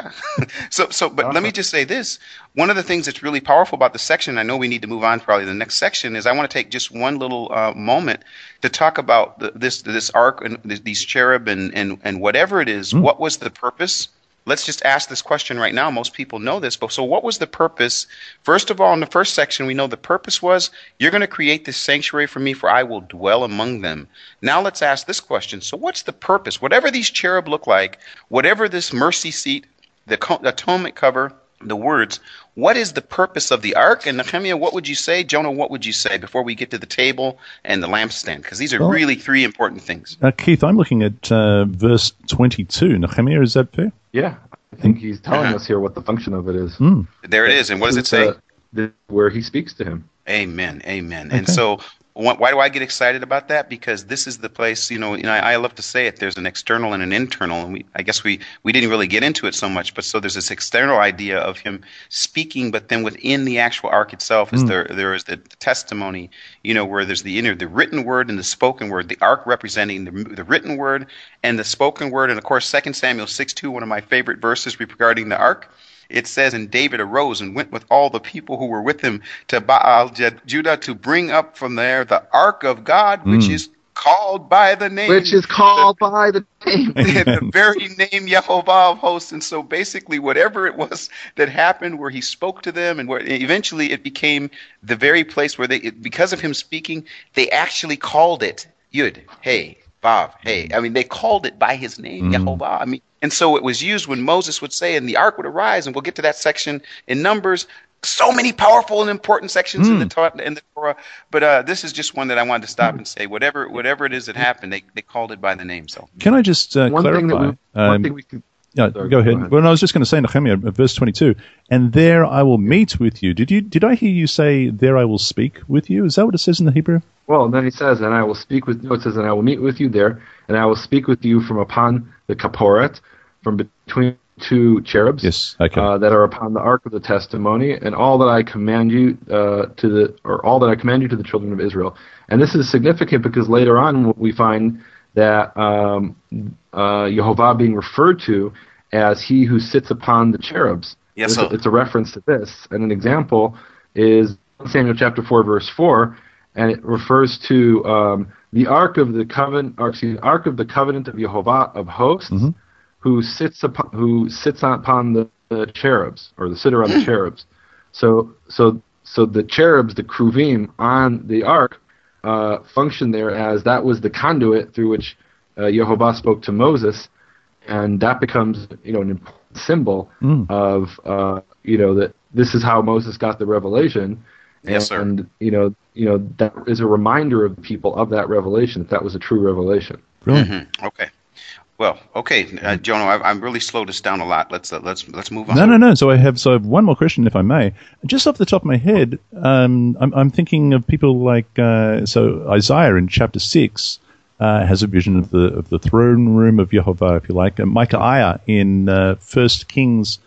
Speaker 3: so, so, but let me just say this. One of the things that's really powerful about the section, I know we need to move on to probably the next section, is I want to take just one little uh, moment to talk about the, this this ark and these cherub and, and, and whatever it is. Mm. What was the purpose? Let's just ask this question right now. Most people know this, but so what was the purpose? First of all, in the first section, we know the purpose was, you're going to create this sanctuary for me, for I will dwell among them. Now let's ask this question. So what's the purpose? Whatever these cherub look like, whatever this mercy seat, the atonement cover, the words, what is the purpose of the ark? And Nehemiah, what would you say? Jonah, what would you say before we get to the table and the lampstand? Because these are well, really three important things.
Speaker 1: Uh, Keith, I'm looking at uh, verse twenty-two. Nehemiah, is that fair?
Speaker 2: Yeah, I think he's telling uh-huh. us here what the function of it is.
Speaker 1: Mm.
Speaker 3: There it is. And what does it say?
Speaker 2: Uh, where he speaks to him.
Speaker 3: Amen. Amen. Okay. And so why do I get excited about that? Because this is the place, you know, you know, I love to say it, there's an external and an internal, and we, I guess we, we didn't really get into it so much, but so there's this external idea of him speaking, but then within the actual ark itself is mm. there there is the testimony, you know, where there's the inner, the written word and the spoken word, the ark representing the, the written word and the spoken word, and of course, Second Samuel six two, one of my favorite verses regarding the ark. It says, and David arose and went with all the people who were with him to Baal Judah to bring up from there the ark of God, which mm. is called by the name.
Speaker 2: Which is called the, by the name.
Speaker 3: The very name Yehovah of hosts. And so basically whatever it was that happened where he spoke to them, and where eventually it became the very place where they, it, because of him speaking, they actually called it Yud, Hey, Vav, Hey. I mean, they called it by his name, mm. Yehovah. I mean, and so it was used when Moses would say, and the ark would arise, and we'll get to that section in Numbers. So many powerful and important sections mm. in the Torah, in the Torah. But uh, this is just one that I wanted to stop and say, whatever whatever it is that happened, they, they called it by the name. So
Speaker 1: can I just uh,
Speaker 2: one
Speaker 1: clarify?
Speaker 2: Thing that we,
Speaker 1: um,
Speaker 2: one thing we can,
Speaker 1: yeah,
Speaker 2: sorry,
Speaker 1: go ahead.
Speaker 2: Go ahead.
Speaker 1: Well, no, I was just going to say, Nehemiah, verse twenty-two, and there I will meet with you. Did you? Did I hear you say, there I will speak with you? Is that what it says in the Hebrew?
Speaker 2: Well, and then he says, and I will speak with, no, it says, and I will meet with you there, and I will speak with you from upon the kaporet, from between two cherubs,
Speaker 1: yes, okay.
Speaker 2: uh, that are upon the ark of the testimony, and all that I command you uh, to the, or all that I command you to the children of Israel. And this is significant because later on we find that um, uh, Yehovah being referred to as he who sits upon the cherubs.
Speaker 3: Yes,
Speaker 2: it's,
Speaker 3: so.
Speaker 2: a, it's a reference to this, and an example is Samuel chapter four, verse four, and it refers to um, the ark of the covenant, or excuse me, ark of the covenant of Yehovah of hosts. Mm-hmm. Who sits upon who sits upon the, the cherubs, or the sitter on the cherubs? So so so the cherubs, the kruvim on the ark, uh, function there as that was the conduit through which uh, Yehovah spoke to Moses, and that becomes you know an important symbol mm. of uh, you know that this is how Moses got the revelation. And,
Speaker 3: Yes, sir.
Speaker 2: And you know, you know that is a reminder of the people of that revelation that that was a true revelation.
Speaker 1: Brilliant.
Speaker 3: Mm-hmm. Okay. Well, okay, uh, Jono, I, I'm really slowed us down a lot. Let's uh, let's let's move on.
Speaker 1: No, no, no. So I have so I have one more question, if I may. Just off the top of my head, um, I'm, I'm thinking of people like uh, so Isaiah in chapter six uh, has a vision of the of the throne room of Yehovah, if you like. And Micaiah in uh, First Kings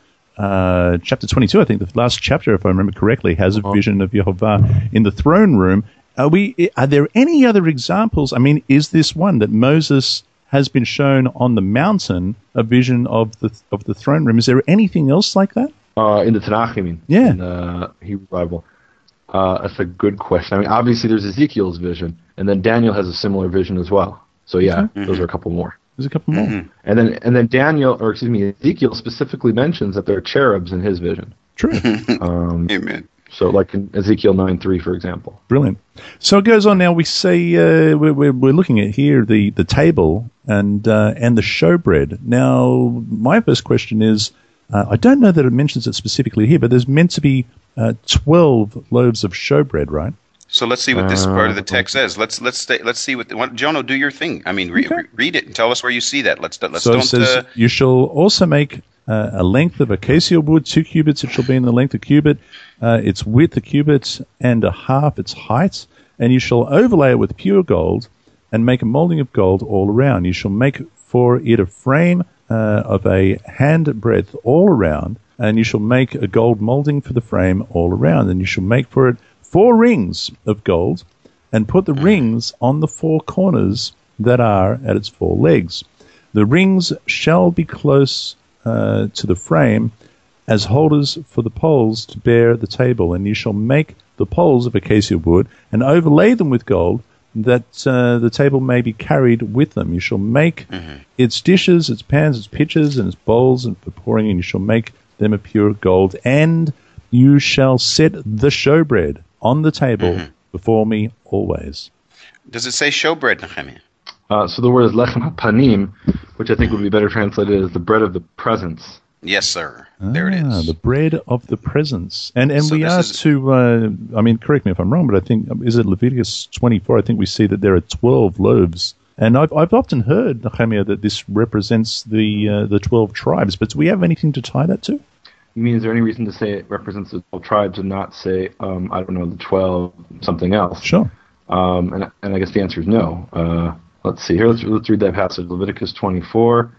Speaker 1: uh, chapter twenty-two, I think the last chapter, if I remember correctly, has a vision of Yehovah in the throne room. Are we? Are there any other examples? I mean, is this one that Moses has been shown on the mountain a vision of the of the throne room? Is there anything else like that?
Speaker 2: Uh, in the Tanakh, I mean,
Speaker 1: Yeah.
Speaker 2: in the Hebrew Bible. Uh, that's a good question. I mean, obviously there's Ezekiel's vision, and then Daniel has a similar vision as well. So yeah,
Speaker 1: Okay.
Speaker 2: those are a couple more.
Speaker 1: There's a couple more.
Speaker 3: Mm-hmm.
Speaker 2: And then and then Daniel, or excuse me, Ezekiel specifically mentions that there are cherubs in his vision.
Speaker 1: True.
Speaker 2: Um,
Speaker 3: Amen.
Speaker 2: so like in Ezekiel nine three, for example.
Speaker 1: Brilliant. So it goes on now. We say uh, we're, we're we're looking at here the, the table and uh, and the showbread. Now, my first question is, uh, I don't know that it mentions it specifically here, but there's meant to be uh, twelve loaves of showbread, right?
Speaker 3: So let's see what this
Speaker 2: Uh,
Speaker 3: part of the text says. Let's let's stay, let's see what, the, what Jono, do your thing. I mean, re,
Speaker 1: Okay.
Speaker 3: re, read it and tell us where you see that. Let's let's
Speaker 1: So it
Speaker 3: don't.
Speaker 1: says,
Speaker 3: Uh,
Speaker 1: you shall also make uh, a length of acacia wood, two cubits it shall be in the length of cubit, uh, its width a cubit, and a half its height. And you shall overlay it with pure gold, and make a molding of gold all around. You shall make for it a frame uh, of a hand breadth all around, and you shall make a gold molding for the frame all around. And you shall make for it four rings of gold, and put the rings on the four corners that are at its four legs. The rings shall be close uh, to the frame as holders for the poles to bear the table, and you shall make the poles of acacia wood and overlay them with gold, that uh, the table may be carried with them. You shall make
Speaker 3: mm-hmm.
Speaker 1: its dishes, its pans, its pitchers, and its bowls, and for pouring, and you shall make them of pure gold. And you shall set the showbread on the table
Speaker 3: Mm-hmm.
Speaker 1: before me always.
Speaker 3: Does it say showbread, Nehemiah?
Speaker 2: Uh, so the word is lechem hapanim, which I think would be better translated as the bread of the presence.
Speaker 3: Yes, sir. There it
Speaker 1: Ah,
Speaker 3: is.
Speaker 1: the bread of the presence. And and
Speaker 3: So
Speaker 1: we
Speaker 3: this
Speaker 1: are
Speaker 3: is-
Speaker 1: to, uh, I mean, correct me if I'm wrong, but I think, is it Leviticus twenty-four? I think we see that there are twelve loaves. And I've, I've often heard, Nehemiah, that this represents the uh, the twelve tribes, but do we have anything to tie that to?
Speaker 2: You mean, is there any reason to say it represents the twelve tribes and not say, um, I don't know, the twelve something else?
Speaker 1: Sure.
Speaker 2: Um, and, and I guess the answer is no. Uh, let's see here. Let's, let's read that passage. Leviticus twenty-four.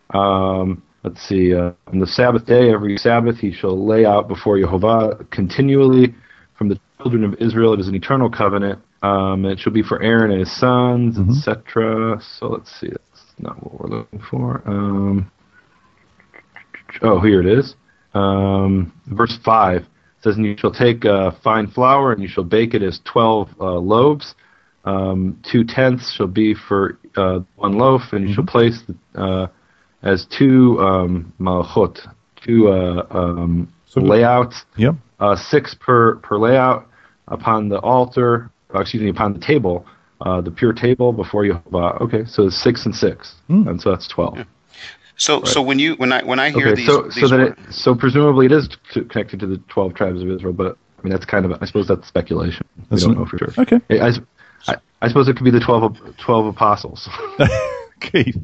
Speaker 2: Um, let's see. Uh, on the Sabbath day, every Sabbath, he shall lay out before Yehovah continually from the children of Israel. It is an eternal covenant. Um, it shall be for Aaron and his sons,
Speaker 1: Mhm.
Speaker 2: et cetera. So let's see. That's not what we're looking for. Um, oh, here it is. Um, verse five says, "And you shall take uh, fine flour, and you shall bake it as twelve uh, loaves. Um, two tenths shall be for uh, one loaf, and you shall place the, uh, as two um, malachot, two uh, um,
Speaker 1: So-
Speaker 2: layouts,
Speaker 1: Yep.
Speaker 2: uh, six per, per layout upon the altar, uh, excuse me, upon the table, uh, the pure table before Yehovah." Okay, so it's six and six,
Speaker 1: Mm.
Speaker 2: and so that's twelve.
Speaker 3: So so when you when I when I hear
Speaker 2: Okay,
Speaker 3: these,
Speaker 2: so
Speaker 3: these
Speaker 2: so that
Speaker 3: wor-
Speaker 2: it, so presumably it is to, connected to the twelve tribes of Israel, but I mean that's kind of I suppose that's speculation. We
Speaker 1: That's
Speaker 2: don't
Speaker 1: an-
Speaker 2: know for sure.
Speaker 1: Okay.
Speaker 2: I, I, I, I suppose it could be the twelve ap- twelve apostles.
Speaker 1: Keith.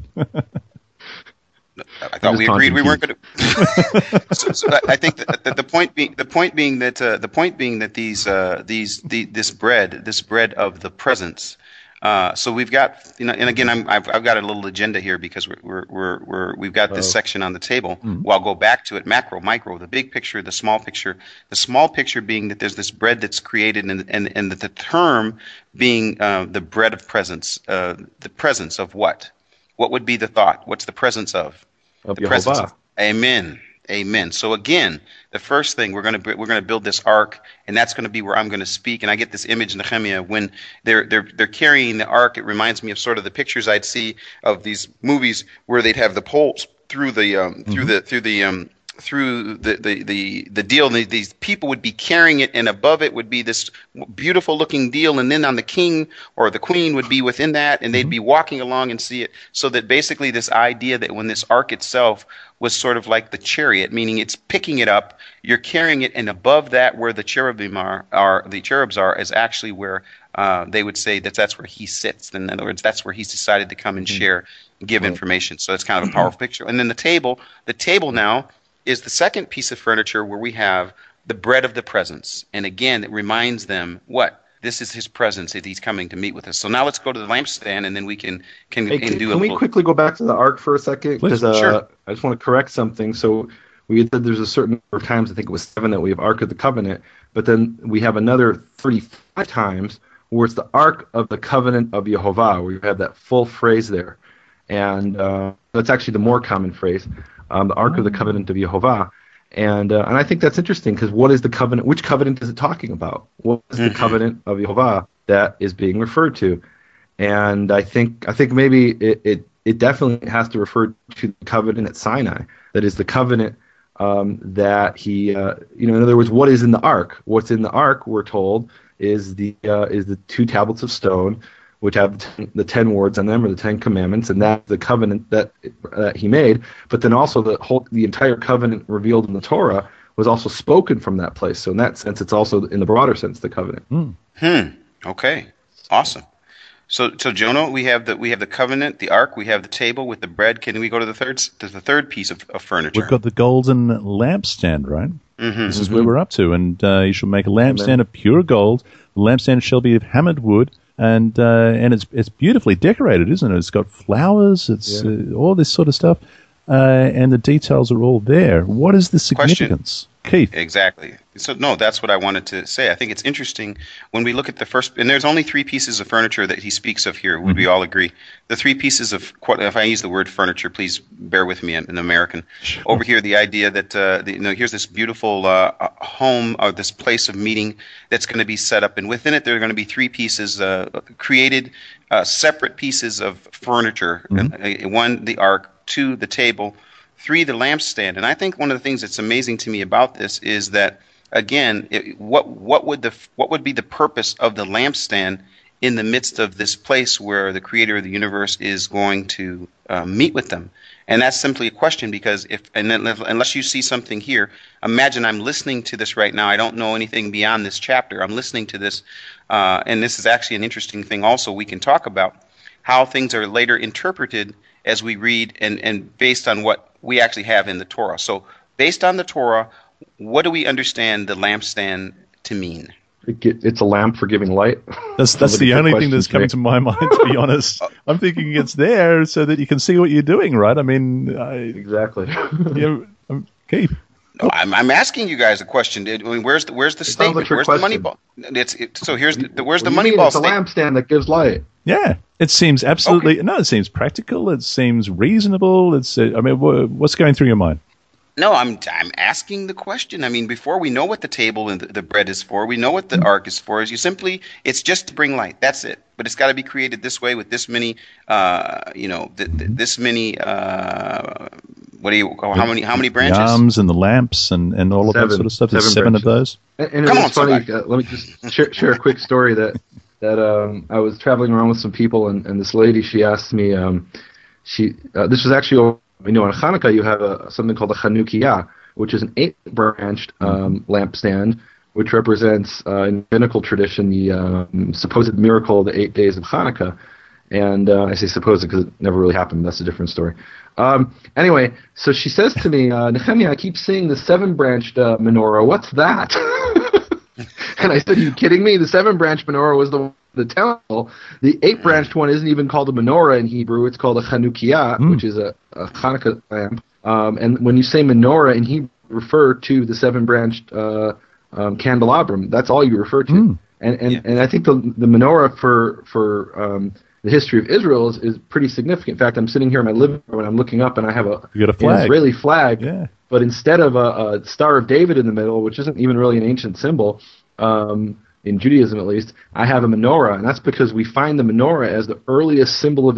Speaker 3: I thought we
Speaker 2: just
Speaker 3: agreed we
Speaker 2: taunting
Speaker 3: weren't going to. so, so I- I think that the, the point being the point being that uh, the point being that these uh, these the, this bread this bread of the presence. Uh, so we've got you know, and again I'm, I've I've got a little agenda here because we're we're we're, we're we've got this
Speaker 2: Oh.
Speaker 3: section on the table.
Speaker 1: Mhm.
Speaker 3: Well, I'll go back to it: macro, micro, the big picture, the small picture. The small picture being that there's this bread that's created, and and and that the term being uh, the bread of presence, uh, the presence of what? What would be the thought? What's the presence of?
Speaker 2: of
Speaker 3: The presence
Speaker 2: Yehovah.
Speaker 3: of, amen, amen. So again, the first thing we're going to we're going to build this ark, and that's going to be where I'm going to speak. And I get this image, Nehemiah, when they're they're they're carrying the ark. It reminds me of sort of the pictures I'd see of these movies where they'd have the poles through the um, through the through the um, through the the the, the deal. And these people would be carrying it, and above it would be this beautiful looking deal, and then on the king or the queen would be within that, and they'd be walking along and see it. So that basically this idea that when this ark itself was sort of like the chariot, meaning it's picking it up, you're carrying it, and above that, where the cherubim are, are the cherubs are, is actually where uh, they would say that that's where he sits. In other words, that's where he's decided to come and share, give information. So it's kind of a powerful picture. And then the table, the table now is the second piece of furniture where we have the bread of the presence. And again, it reminds them what? This is his presence that he's coming to meet with us. So now let's go to the lampstand, and then we can can,
Speaker 2: hey,
Speaker 3: can
Speaker 2: can,
Speaker 3: do
Speaker 2: can
Speaker 3: a
Speaker 2: we
Speaker 3: little...
Speaker 2: quickly go back to the ark for a second? Because uh,
Speaker 3: sure.
Speaker 2: I just want to correct something. So we said there's a certain number of times, I think it was seven, that we have Ark of the Covenant, but then we have another thirty-five times where it's the Ark of the Covenant of Yehovah, where you have that full phrase there. And uh, that's actually the more common phrase, um, the Ark of the Covenant of Yehovah. And uh, and I think that's interesting, because what is the covenant? Which covenant is it talking about? What is the mm-hmm. covenant of Yehovah that is being referred to? And I think I think maybe it, it, it definitely has to refer to the covenant at Sinai. That is the covenant um, that he, uh, you know, in other words, what is in the ark? What's in the ark, we're told, is the uh, is the two tablets of stone, which have the ten, the ten words on them, or the Ten Commandments, and that's the covenant that that he made. But then also the whole, the entire covenant revealed in the Torah was also spoken from that place. So in that sense, it's also in the broader sense the covenant.
Speaker 1: Mm.
Speaker 3: Hmm. Okay. Awesome. So, so Jonah, we have the we have the covenant, the ark, we have the table with the bread. Can we go to the third to the third piece of, of furniture?
Speaker 1: We've got the golden lampstand, right?
Speaker 3: Mm-hmm.
Speaker 1: This is where we're up to, and uh, you shall make a lampstand Amen. of pure gold. The lampstand shall be of hammered wood. And uh, and it's it's beautifully decorated, isn't it? It's got flowers, it's yeah. uh, all this sort of stuff, uh, and the details are all there. What is the significance,
Speaker 3: Question.
Speaker 1: Keith?
Speaker 3: Exactly. So no, that's what I wanted to say. I think it's interesting when we look at the first, and there's only three pieces of furniture that he speaks of here. Would mm-hmm. we all agree? The three pieces of, if I use the word furniture, please bear with me, I'm an American. Sure. Over here, the idea that uh, the, you know, here's this beautiful uh, home or this place of meeting that's going to be set up, and within it there are going to be three pieces uh, created, uh, separate pieces of furniture. Mm-hmm. Uh, one, the ark; two, the table; three, the lampstand. And I think one of the things that's amazing to me about this is that, again, it, what what would the what would be the purpose of the lampstand in the midst of this place where the creator of the universe is going to uh, meet with them? And that's simply a question, because if and then, unless you see something here, imagine I'm listening to this right now. I don't know anything beyond this chapter. I'm listening to this, uh, and this is actually an interesting thing also we can talk about, how things are later interpreted as we read and, and based on what we actually have in the Torah. So based on the Torah, what do we understand the lampstand to mean?
Speaker 2: It's a lamp for giving light.
Speaker 1: That's that's the only thing that's coming to my mind, to be honest. I'm thinking it's there so that you can see what you're doing, right? I mean, I,
Speaker 2: exactly.
Speaker 1: Yeah, okay.
Speaker 3: No, I'm I'm asking you guys a question. I mean, where's the where's the
Speaker 2: it
Speaker 3: statement?
Speaker 2: Like
Speaker 3: where's
Speaker 2: question.
Speaker 3: the money ball? It's it, so here's the, the where's
Speaker 2: what
Speaker 3: the money ball?
Speaker 2: It's a lampstand that gives light.
Speaker 1: Yeah, it seems absolutely
Speaker 3: okay.
Speaker 1: no. It seems practical. It seems reasonable. It's. Uh, I mean, what's going through your mind?
Speaker 3: No, I'm I'm asking the question. I mean, before we know what the table and the, the bread is for, we know what the mm-hmm. ark is for. Is you simply, it's just to bring light. That's it. But it's got to be created this way with this many, uh, you know, th- th- this many. Uh, what do you? How many? How many branches?
Speaker 1: The arms and the lamps and, and all
Speaker 2: seven,
Speaker 1: of that sort of stuff. There's
Speaker 2: seven,
Speaker 1: seven of those.
Speaker 2: And, and
Speaker 3: Come
Speaker 2: it's
Speaker 3: on,
Speaker 2: funny. Uh, let me just share, share a quick story that that um, I was traveling around with some people, and, and this lady, she asked me. Um, she uh, this was actually, you know, on Hanukkah you have a, something called a Chanukiah, which is an eight-branched um, lampstand, which represents, uh, in rabbinical tradition, the um, supposed miracle of the eight days of Hanukkah. And uh, I say supposed because it never really happened. That's a different story. Um, anyway, so she says to me, uh, Nehemiah, I keep seeing the seven-branched uh, menorah. What's that? And I said, are you kidding me? The seven-branched menorah was the the temple. The eight-branched one isn't even called a menorah in Hebrew. It's called a Chanukiah, mm. which is a, a Hanukkah lamp. Um, and when you say menorah in Hebrew, refer to the seven-branched uh, um, candelabrum. That's all you refer to. Mm. And and, yeah. and I think the the menorah for for um, the history of Israel is, is pretty significant. In fact, I'm sitting here in my living room and I'm looking up and I have a,
Speaker 1: you got a flag.
Speaker 2: an Israeli flag.
Speaker 1: Yeah.
Speaker 2: But instead of a, a Star of David in the middle, which isn't even really an ancient symbol, um, in Judaism at least, I have a menorah, and that's because we find the menorah as the earliest symbol of Israel.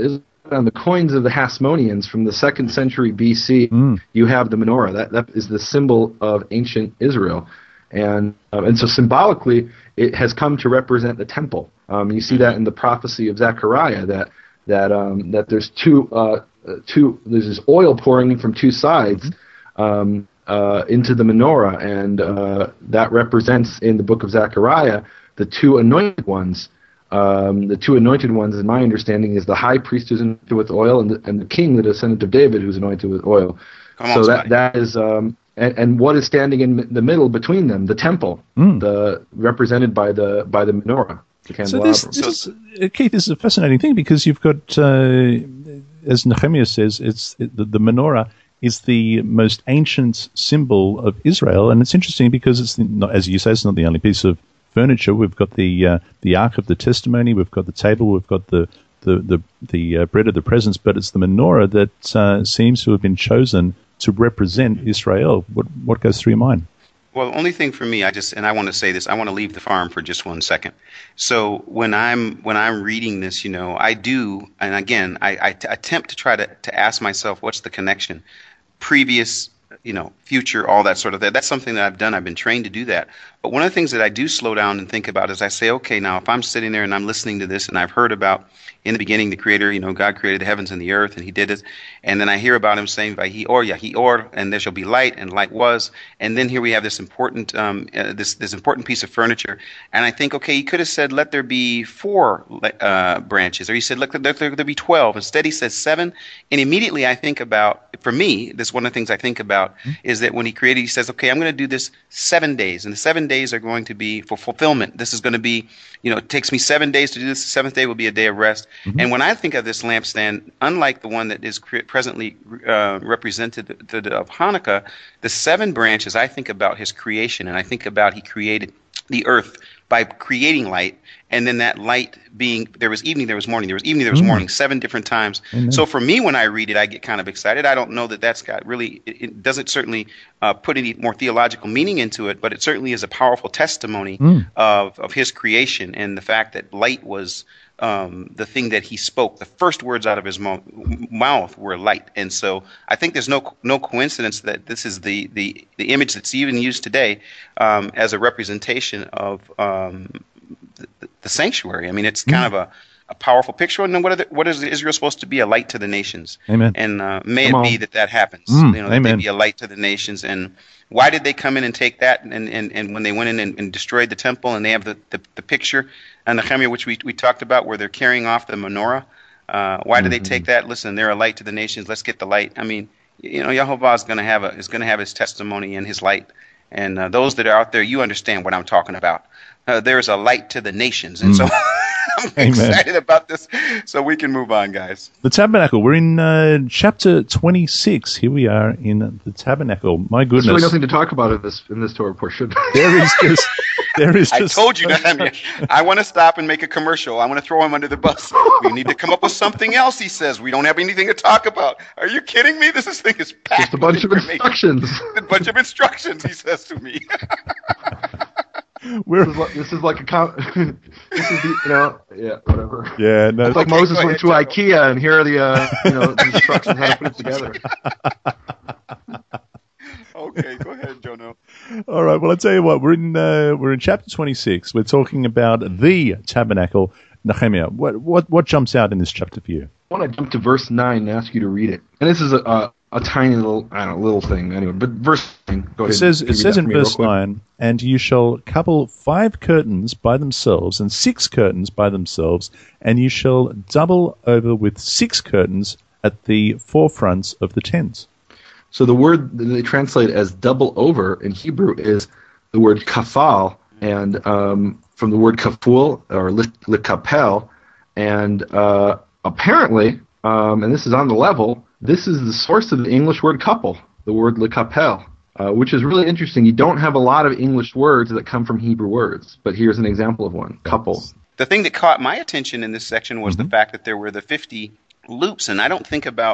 Speaker 2: on the coins of the Hasmoneans from the second century B C, mm. you have the menorah. That that is the symbol of ancient Israel, and um, and so symbolically, it has come to represent the temple. Um, you see that in the prophecy of Zechariah that that um, that there's two uh, two there's this oil pouring from two sides um, uh, into the menorah, and uh, that represents in the book of Zechariah the two anointed ones. Um, the two anointed ones, in my understanding, is the high priest who's anointed with oil, and the, and the king, the descendant of David, who's anointed with oil.
Speaker 3: Come
Speaker 2: so
Speaker 3: on,
Speaker 2: that that is, um, and, and what is standing in the middle between them? The temple, mm. the represented by the by the menorah, the candelabrum.
Speaker 1: So this, this is, uh, Keith, this is a fascinating thing because you've got, uh, as Nehemiah says, it's it, the, the menorah is the most ancient symbol of Israel, and it's interesting because it's the, not, as you say, it's not the only piece of furniture. We've got the uh, the Ark of the Testimony, we've got the table, we've got the the the, the uh, bread of the presence, but it's the menorah that uh, seems to have been chosen to represent Israel. What what goes through your mind?
Speaker 3: Well, the only thing for me, I just and I want to say this, I want to leave the farm for just one second. So when I'm when I'm reading this, you know, I do, and again, I, I t- attempt to try to to ask myself, what's the connection, previous, you know, future, all that sort of thing. That's something that I've done. I've been trained to do that. But one of the things that I do slow down and think about is I say, okay, now if I'm sitting there and I'm listening to this and I've heard about in the beginning the Creator, you know, God created the heavens and the earth and He did it, and then I hear about Him saying, "Vahi or Yahi or," and there shall be light, and light was, and then here we have this important, um, uh, this this important piece of furniture, and I think, okay, He could have said, "Let there be four uh, branches," or He said, "Let there, there, there be twelve." Instead, He says seven, and immediately I think about, for me, this is one of the things I think about mm-hmm. is that when He created, He says, "Okay, I'm going to do this seven days, and the seven days are going to be for fulfillment. This is going to be, you know, it takes me seven days to do this. The seventh day will be a day of rest." Mm-hmm. And when I think of this lampstand, unlike the one that is cre- presently uh, represented of Hanukkah, the seven branches, I think about His creation, and I think about He created the earth by creating light, and then that light being, there was evening, there was morning, there was evening, there was mm. morning, seven different times. Amen. So for me, when I read it, I get kind of excited. I don't know that that's got really, it, it doesn't certainly uh, put any more theological meaning into it, but it certainly is a powerful testimony mm. of, of His creation and the fact that light was um, the thing that He spoke. The first words out of His mo- mouth were light. And so I think there's no no coincidence that this is the, the, the image that's even used today um, as a representation of um, the, the sanctuary. I mean, it's kind mm. of a, a powerful picture. And then what, are the, what is Israel supposed to be? A light to the nations.
Speaker 1: Amen.
Speaker 3: And uh, may come it be on. that that happens.
Speaker 1: Mm,
Speaker 3: you know, that
Speaker 1: amen.
Speaker 3: they be a light to the nations. And why did they come in and take that? And, and, and when they went in and, and destroyed the temple, and they have the, the, the picture and the Nehemiah, which we, we talked about, where they're carrying off the menorah. Uh, why mm-hmm. did they take that? Listen, they're a light to the nations. Let's get the light. I mean, you know, Yehovah is going to have a is going to have His testimony and His light. And uh, those that are out there, you understand what I'm talking about. Uh, there's a light to the nations, and mm. so I'm Amen. excited about this. So we can move on, guys.
Speaker 1: The tabernacle. We're in uh, chapter twenty-six. Here we are in the tabernacle. My goodness,
Speaker 2: there's really nothing to talk about in this in this Torah portion.
Speaker 1: There is just. There is just,
Speaker 3: I told you, Nehemiah, I want to stop and make a commercial. I want to throw him under the bus. We need to come up with something else, he says. We don't have anything to talk about. Are you kidding me? This is, thing is packed.
Speaker 2: Just a bunch of instructions.
Speaker 3: A bunch of instructions, he says to me.
Speaker 2: This is, like, this is like a com- this is the, you know, yeah, whatever.
Speaker 1: Yeah, no.
Speaker 2: It's like
Speaker 3: okay,
Speaker 2: Moses
Speaker 3: ahead,
Speaker 2: went to
Speaker 3: Joe.
Speaker 2: IKEA, and here are the, uh, you know, the instructions how to put it together.
Speaker 3: Okay, go ahead, Jono.
Speaker 1: All right. Well, I'll tell you what. We're in uh, we're in chapter twenty-six. We're talking about the tabernacle. Nehemiah, what what what jumps out in this chapter for you?
Speaker 2: I want to jump to verse nine and ask you to read it. And this is a a, a tiny little I don't know little thing anyway. But verse nine. Go ahead.
Speaker 1: It says it says in verse nine, and you shall couple five curtains by themselves and six curtains by themselves, and you shall double over with six curtains at the forefronts of the tents.
Speaker 2: So the word that they translate as double over in Hebrew is the word kafal, and um, from the word kaful or likapel, and uh, apparently, um, and this is on the level, this is the source of the English word couple, the word likapel, uh, which is really interesting. You don't have a lot of English words that come from Hebrew words, but here's an example of one, couple.
Speaker 3: The thing that caught my attention in this section was mm-hmm. the fact that there were the fifty loops, and I don't think about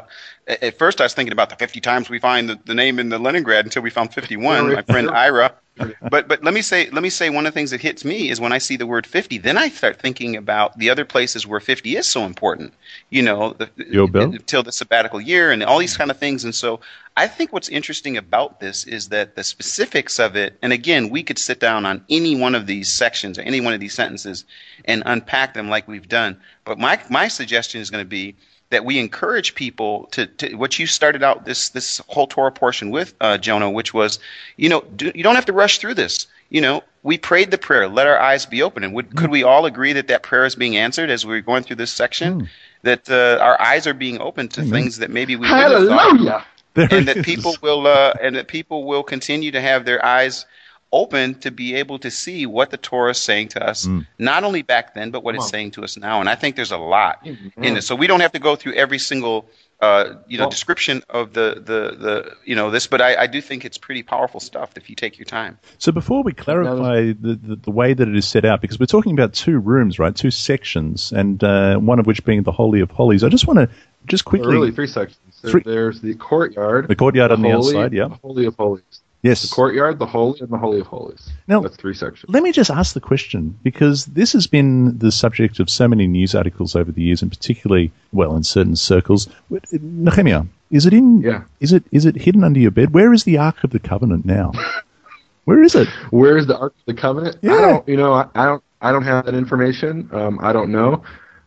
Speaker 3: at, at first I was thinking about the fifty times we find the, the name in the Leningrad until we found fifty-one. My friend Ira. But but let me say let me say one of the things that hits me is when I see the word fifty, then I start thinking about the other places where fifty is so important. You know, the, until the sabbatical year and all these kind of things. And so I think what's interesting about this is that the specifics of it, and again, we could sit down on any one of these sections or any one of these sentences and unpack them like we've done. But my my suggestion is going to be that we encourage people to, to what you started out this this whole Torah portion with, uh, Jonah, which was, you know, do, you don't have to rush through this. You know, we prayed the prayer, let our eyes be open. And would, could we all agree that that prayer is being answered as we're going through this section? Mm. That uh, our eyes are being open to mm. things that maybe we
Speaker 2: Hallelujah!
Speaker 3: Wouldn't have thought. And that people will uh, and that people will continue to have their eyes open to be able to see what the Torah is saying to us, mm. not only back then, but what Come it's on. saying to us now. And I think there's a lot mm-hmm. in it. So we don't have to go through every single, uh, you know, well, description of the, the, the, you know, this, but I, I do think it's pretty powerful stuff if you take your time.
Speaker 1: So before we clarify the, the, the way that it is set out, because we're talking about two rooms, right? Two sections, and uh, one of which being the Holy of Holies. I just want to just quickly...
Speaker 2: Really, three sections. So three, there's the courtyard.
Speaker 1: The courtyard
Speaker 2: the
Speaker 1: on the
Speaker 2: holy,
Speaker 1: outside, yeah.
Speaker 2: The Holy of Holies.
Speaker 1: Yes.
Speaker 2: The courtyard, the holy, and the Holy of Holies. Now, that's three sections.
Speaker 1: Let me just ask the question, because this has been the subject of so many news articles over the years, and particularly, well, in certain circles. Nehemiah, is it in?
Speaker 2: Yeah.
Speaker 1: Is it is it hidden under your bed? Where is the Ark of the Covenant now? Where is it?
Speaker 2: Where is the Ark of the Covenant?
Speaker 1: Yeah.
Speaker 2: I don't. You know, I, I don't. I don't have that information. Um, I don't know.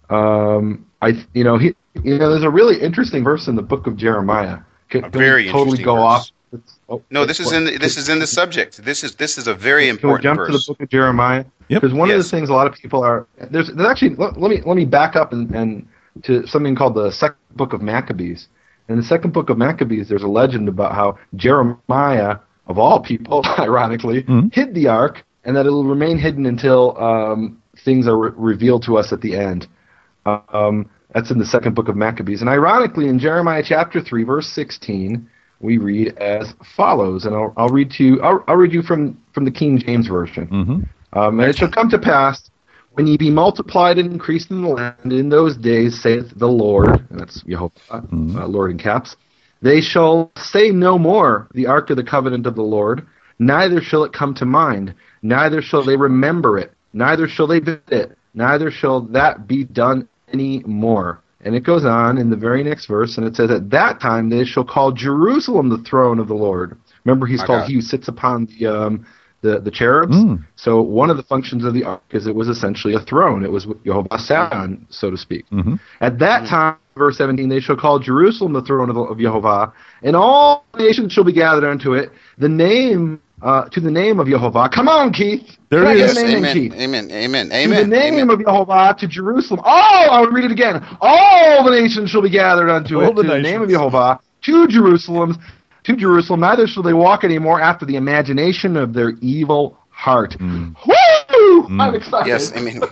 Speaker 2: Um, I. You know, he. You know, there's a really interesting verse in the book of Jeremiah.
Speaker 3: Can, a very
Speaker 2: can we totally go
Speaker 3: verse.
Speaker 2: off. It's, oh,
Speaker 3: no, this is in the, this is in the subject. This is this is a very important
Speaker 2: Can we jump
Speaker 3: verse.
Speaker 2: to the book of Jeremiah? Because
Speaker 1: yep.
Speaker 2: one
Speaker 3: yes.
Speaker 2: of the things a lot of people are there's there's actually let, let me let me back up and, and to something called the second book of Maccabees. In the second book of Maccabees, there's a legend about how Jeremiah, of all people, ironically, mm-hmm. hid the ark, and that it will remain hidden until um, things are re- revealed to us at the end. Um, that's in the second book of Maccabees, and ironically, in Jeremiah chapter three, verse sixteen. We read as follows, and I'll, I'll read to you. I'll, I'll read you from, from the King James version.
Speaker 1: Mm-hmm.
Speaker 2: Um, and it shall come to pass when ye be multiplied and increased in the land in those days, saith the Lord, and that's Jehovah, mm-hmm. uh, Lord in caps. They shall say no more the ark of the covenant of the Lord, neither shall it come to mind, neither shall they remember it, neither shall they visit it, neither shall that be done any more. And it goes on in the very next verse, and it says, at that time they shall call Jerusalem the throne of the Lord. Remember, he's My called God. He who sits upon the um, the, the cherubs. Mm. So one of the functions of the ark is it was essentially a throne. It was Jehovah sat on, so to speak.
Speaker 1: Mm-hmm.
Speaker 2: At that time, verse seventeen, they shall call Jerusalem the throne of, of Jehovah, and all nations shall be gathered unto it. The name uh, to the name of Jehovah. Come on, Keith.
Speaker 1: There it is.
Speaker 3: Amen, amen, amen, amen, amen.
Speaker 2: To the name
Speaker 3: amen.
Speaker 2: of Jehovah to Jerusalem. Oh, I'll read it again. All the nations shall be gathered unto
Speaker 1: all
Speaker 2: it.
Speaker 1: The
Speaker 2: to
Speaker 1: nations.
Speaker 2: the name of Jehovah to Jerusalem. To Jerusalem. Neither shall they walk anymore after the imagination of their evil heart.
Speaker 1: Mm.
Speaker 2: Woo!
Speaker 1: Mm.
Speaker 2: I'm excited.
Speaker 3: Yes, amen.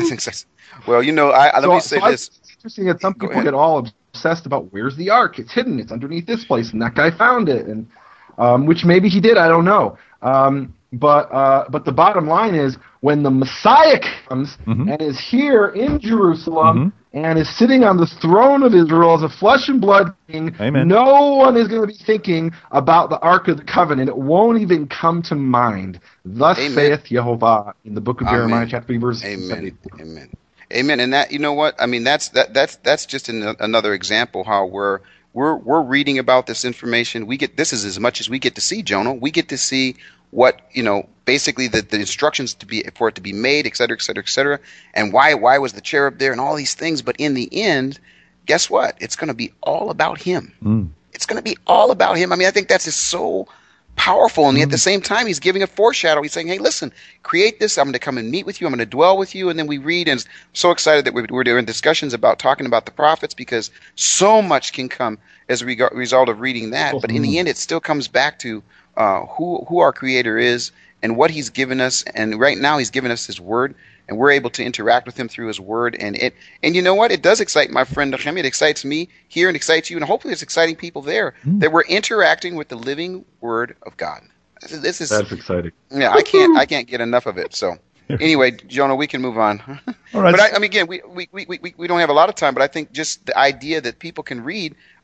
Speaker 3: Well, you know, I, I let
Speaker 2: so,
Speaker 3: me say
Speaker 2: so
Speaker 3: this.
Speaker 2: It's interesting that some people get all obsessed about where's the ark. It's hidden. It's underneath this place, and that guy found it, and um, which maybe he did. I don't know. Um, but uh, but the bottom line is when the Messiah comes
Speaker 1: mm-hmm.
Speaker 2: and is here in Jerusalem
Speaker 1: mm-hmm.
Speaker 2: and is sitting on the throne of Israel as a flesh and blood king,
Speaker 1: Amen.
Speaker 2: No one is going to be thinking about the Ark of the Covenant. It won't even come to mind. Thus
Speaker 3: Amen.
Speaker 2: saith Jehovah in the book of
Speaker 3: Amen.
Speaker 2: Jeremiah, chapter three, verse
Speaker 3: Amen.
Speaker 2: seventy-four.
Speaker 3: Amen. Amen. And that, you know what? I mean, that's that that's that's just an, another example how we're we're we're reading about this information. We get this is as much as we get to see, Jonah. We get to see what, you know, basically the, the instructions to be for it to be made, et cetera, et cetera, et cetera, and why why was the cherub there and all these things. But in the end, guess what? It's going to be all about him.
Speaker 1: Mm.
Speaker 3: It's going to be all about him. I mean, I think that's just so powerful. And mm. at the same time, he's giving a foreshadow. He's saying, hey, listen, create this. I'm going to come and meet with you. I'm going to dwell with you. And then we read, and I'm so excited that we're doing discussions about talking about the prophets, because so much can come as a reg- result of reading that. But in the end, it still comes back to uh, who who our Creator is and what He's given us. And right now, He's given us His Word, and we're able to interact with Him through His Word. And it and you know what? It does excite my friend Nehemiah. It excites me here and excites you, and hopefully it's exciting people there mm. that we're interacting with the living Word of God. This is, this is
Speaker 2: that's exciting.
Speaker 3: Yeah, I can't I can't get enough of it. So anyway, Jonah, we can move on.
Speaker 1: All right.
Speaker 3: But I, I mean, again, we, we we we we don't have a lot of time, but I think just the idea that people can read. Uh,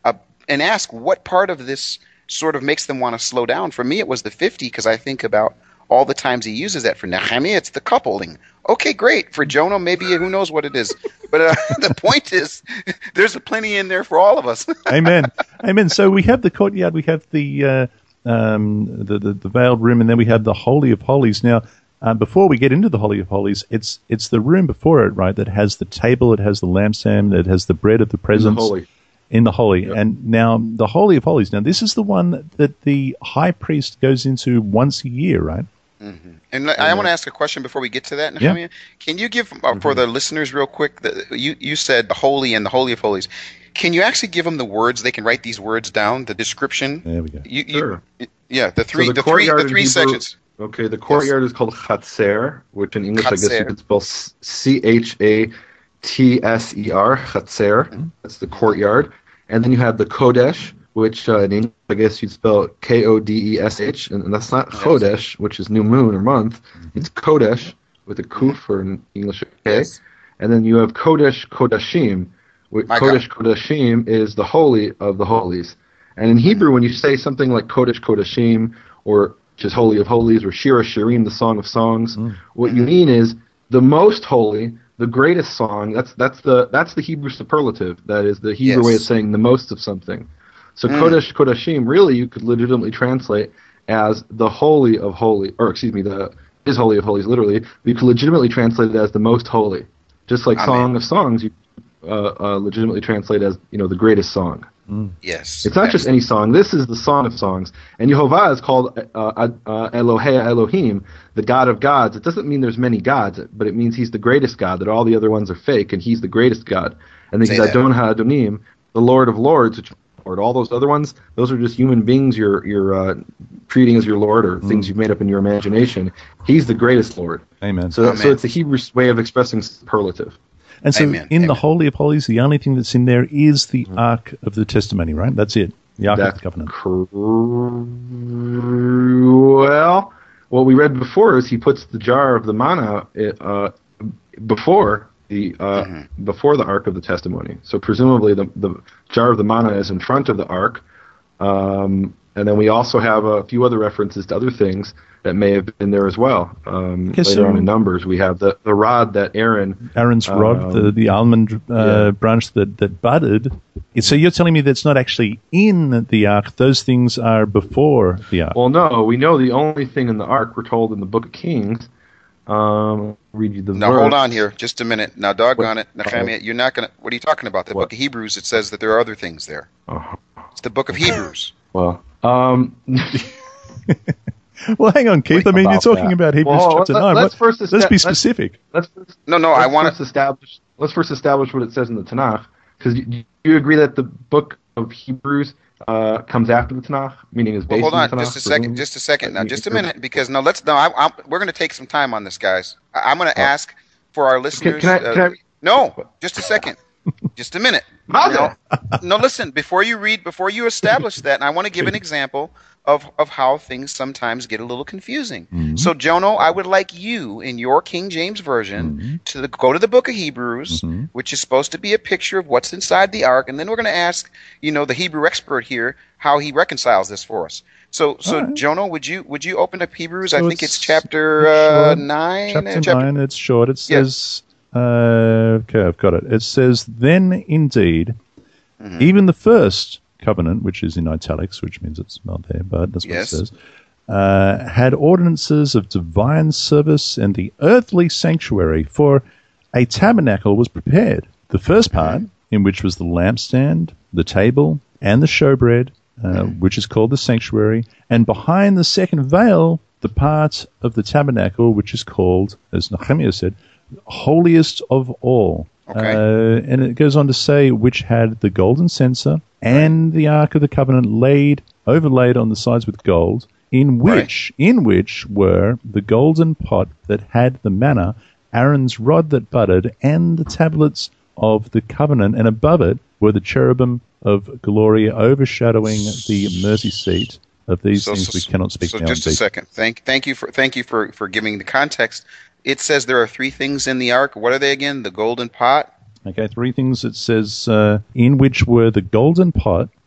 Speaker 3: and ask what part of this sort of makes them want to slow down. For me, it was the fifty, because I think about all the times he uses that. For Nehemiah, it's the coupling. Okay, great. For Jonah, maybe who knows what it is. But uh, the point is, there's a plenty in there for all of us.
Speaker 1: Amen. Amen. So we have the courtyard, we have the, uh, um, the, the the veiled room, and then we have the Holy of Holies. Now, uh, before we get into the Holy of Holies, it's it's the room before it, right, that has the table, it has the lampstand, it has the bread of the presence.
Speaker 2: In the Holy.
Speaker 1: In the Holy.
Speaker 2: Yep.
Speaker 1: And now, the Holy of Holies, now this is the one that the high priest goes into once a year, right?
Speaker 3: Mm-hmm. And I want to ask a question before we get to that, Nehemiah. Yeah. Can you give, uh, mm-hmm. for the listeners real quick, the, you, you said the Holy and the Holy of Holies. Can you actually give them the words? They can write these words down, the description.
Speaker 1: There we go.
Speaker 3: You, you,
Speaker 2: sure.
Speaker 3: Yeah, the three,
Speaker 2: so the,
Speaker 3: the three, the three
Speaker 2: Hebrew,
Speaker 3: sections.
Speaker 2: Okay, the courtyard yes. is called Chatzer, which in English
Speaker 3: Chatzer.
Speaker 2: I guess you could spell C H A T S E R, Chatzer. Mm-hmm. That's the courtyard. And then you have the Kodesh, which uh, in English I guess you'd spell K O D E S H, and, and that's not yes. Chodesh, which is new moon or month. Mm-hmm. It's Kodesh with a kuf or in English K. Yes. And then you have Kodesh Kodashim.
Speaker 3: My
Speaker 2: Kodesh
Speaker 3: God.
Speaker 2: Kodashim is the holy of the holies. And in Hebrew, when you say something like Kodesh Kodashim, or which is Holy of Holies, or Shira Shirim, the Song of Songs, mm. what you mean is the most holy, the greatest song. That's that's the that's the Hebrew superlative. That is the Hebrew
Speaker 3: yes.
Speaker 2: way of saying the most of something. So mm. Kodesh Kodashim, really, you could legitimately translate as the Holy of Holy, or excuse me, the is Holy of Holies, literally. You could legitimately translate it as the most holy. Just like Amen. Song of Songs, you uh, uh, legitimately translate as, you know, the greatest song.
Speaker 1: Mm.
Speaker 3: Yes.
Speaker 2: It's not just any song. This is the Song of Songs. And Yehovah is called uh, uh, Elohei Elohim, the God of gods. It doesn't mean there's many gods, but it means he's the greatest God, that all the other ones are fake, and he's the greatest God. And then he's Adon HaAdonim, the Lord of Lords, which Lord. All those other ones, those are just human beings you're you're uh, treating as your Lord, or mm. things you've made up in your imagination. He's the greatest Lord.
Speaker 1: Amen.
Speaker 2: So,
Speaker 3: Amen.
Speaker 2: so it's the Hebrew way of expressing superlative.
Speaker 1: And so
Speaker 3: Amen.
Speaker 1: in
Speaker 3: Amen.
Speaker 1: the Holy of Holies, the only thing that's in there is the mm. Ark of the Testimony, right? That's it. The Ark
Speaker 2: That's
Speaker 1: of the Covenant.
Speaker 2: Cr- well, what we read before is he puts the jar of the manna uh, before the uh, mm-hmm. before the Ark of the Testimony. So presumably the the jar of the manna is in front of the Ark. Um, and then we also have a few other references to other things that may have been there as well. Um,
Speaker 1: okay,
Speaker 2: later
Speaker 1: so
Speaker 2: on in Numbers, we have the, the rod that Aaron...
Speaker 1: Aaron's rod,
Speaker 2: um,
Speaker 1: the, the almond uh,
Speaker 2: yeah.
Speaker 1: branch that, that budded. So you're telling me that's not actually in the Ark. Those things are before the Ark.
Speaker 2: Well, no. We know the only thing in the Ark, we're told in the Book of Kings... Um, read you the
Speaker 3: now,
Speaker 2: verse.
Speaker 3: hold on here. Just a minute. Now, doggone it. Nehemiah, you're not going to... What are you talking about? The
Speaker 2: what?
Speaker 3: Book of Hebrews, it says that there are other things there.
Speaker 2: Uh-huh.
Speaker 3: It's the Book of Hebrews.
Speaker 2: Well... Um,
Speaker 1: well, hang on, Keith. I mean, you're talking
Speaker 2: that.
Speaker 1: about Hebrews
Speaker 2: well,
Speaker 1: chapter
Speaker 2: let,
Speaker 1: nine.
Speaker 2: Let's,
Speaker 1: what,
Speaker 2: first
Speaker 1: let's,
Speaker 2: esta-
Speaker 1: let's be
Speaker 2: let's
Speaker 1: specific.
Speaker 2: Let's, let's,
Speaker 3: no, no,
Speaker 2: let's
Speaker 3: I want
Speaker 2: to establish. Let's first establish what it says in the Tanakh, because you, you agree that the book of Hebrews uh, comes after the Tanakh, meaning is based
Speaker 3: well, hold on,
Speaker 2: on the Tanakh.
Speaker 3: just a second, just a second. Now, just a minute, because no, let's no. I, I, we're going to take some time on this, guys. I, I'm going to oh. ask for our listeners.
Speaker 2: Can, can I, can
Speaker 3: uh,
Speaker 2: I,
Speaker 3: no, just a second. Just a minute. No, no, listen. Before you read, before you establish that, and I want to give an example of, of how things sometimes get a little confusing.
Speaker 1: Mm-hmm.
Speaker 3: So, Jono, I would like you, in your King James Version,
Speaker 1: mm-hmm.
Speaker 3: to the, go to the Book of Hebrews,
Speaker 1: mm-hmm.
Speaker 3: which is supposed to be a picture of what's inside the Ark, and then we're going to ask, you know, the Hebrew expert here how he reconciles this for us. So, so
Speaker 1: right.
Speaker 3: Jono, would you would you open up Hebrews?
Speaker 1: So
Speaker 3: I think
Speaker 1: it's,
Speaker 3: it's chapter uh,
Speaker 1: short.
Speaker 3: nine.
Speaker 1: Chapter,
Speaker 3: uh, chapter
Speaker 1: nine. It's short. It says. Yeah. Uh, okay, I've got it. It says, then indeed, mm-hmm. even the first covenant, which is in italics, which means it's not there, but that's what
Speaker 3: yes.
Speaker 1: it says, uh, had ordinances of divine service, and the earthly sanctuary for a tabernacle was prepared. The first part, mm-hmm. in which was the lampstand, the table, and the showbread, uh, mm-hmm. which is called the sanctuary, and behind the second veil, the part of the tabernacle, which is called, as Nehemiah said, holiest of all.
Speaker 3: Okay.
Speaker 1: Uh, and it goes on to say, which had the golden censer and right. the Ark of the Covenant laid, overlaid on the sides with gold, in which, right. in which were the golden pot that had the manna, Aaron's rod that budded, and the tablets of the covenant, and above it were the cherubim of glory overshadowing the mercy seat. Of these so, things so, we cannot speak
Speaker 3: so
Speaker 1: now.
Speaker 3: So just a second. Thank, thank you for, thank you for, for giving the context. It says there are three things in the ark. What are they again? The golden pot?
Speaker 1: Okay, three things. It says, uh, in which were the golden pot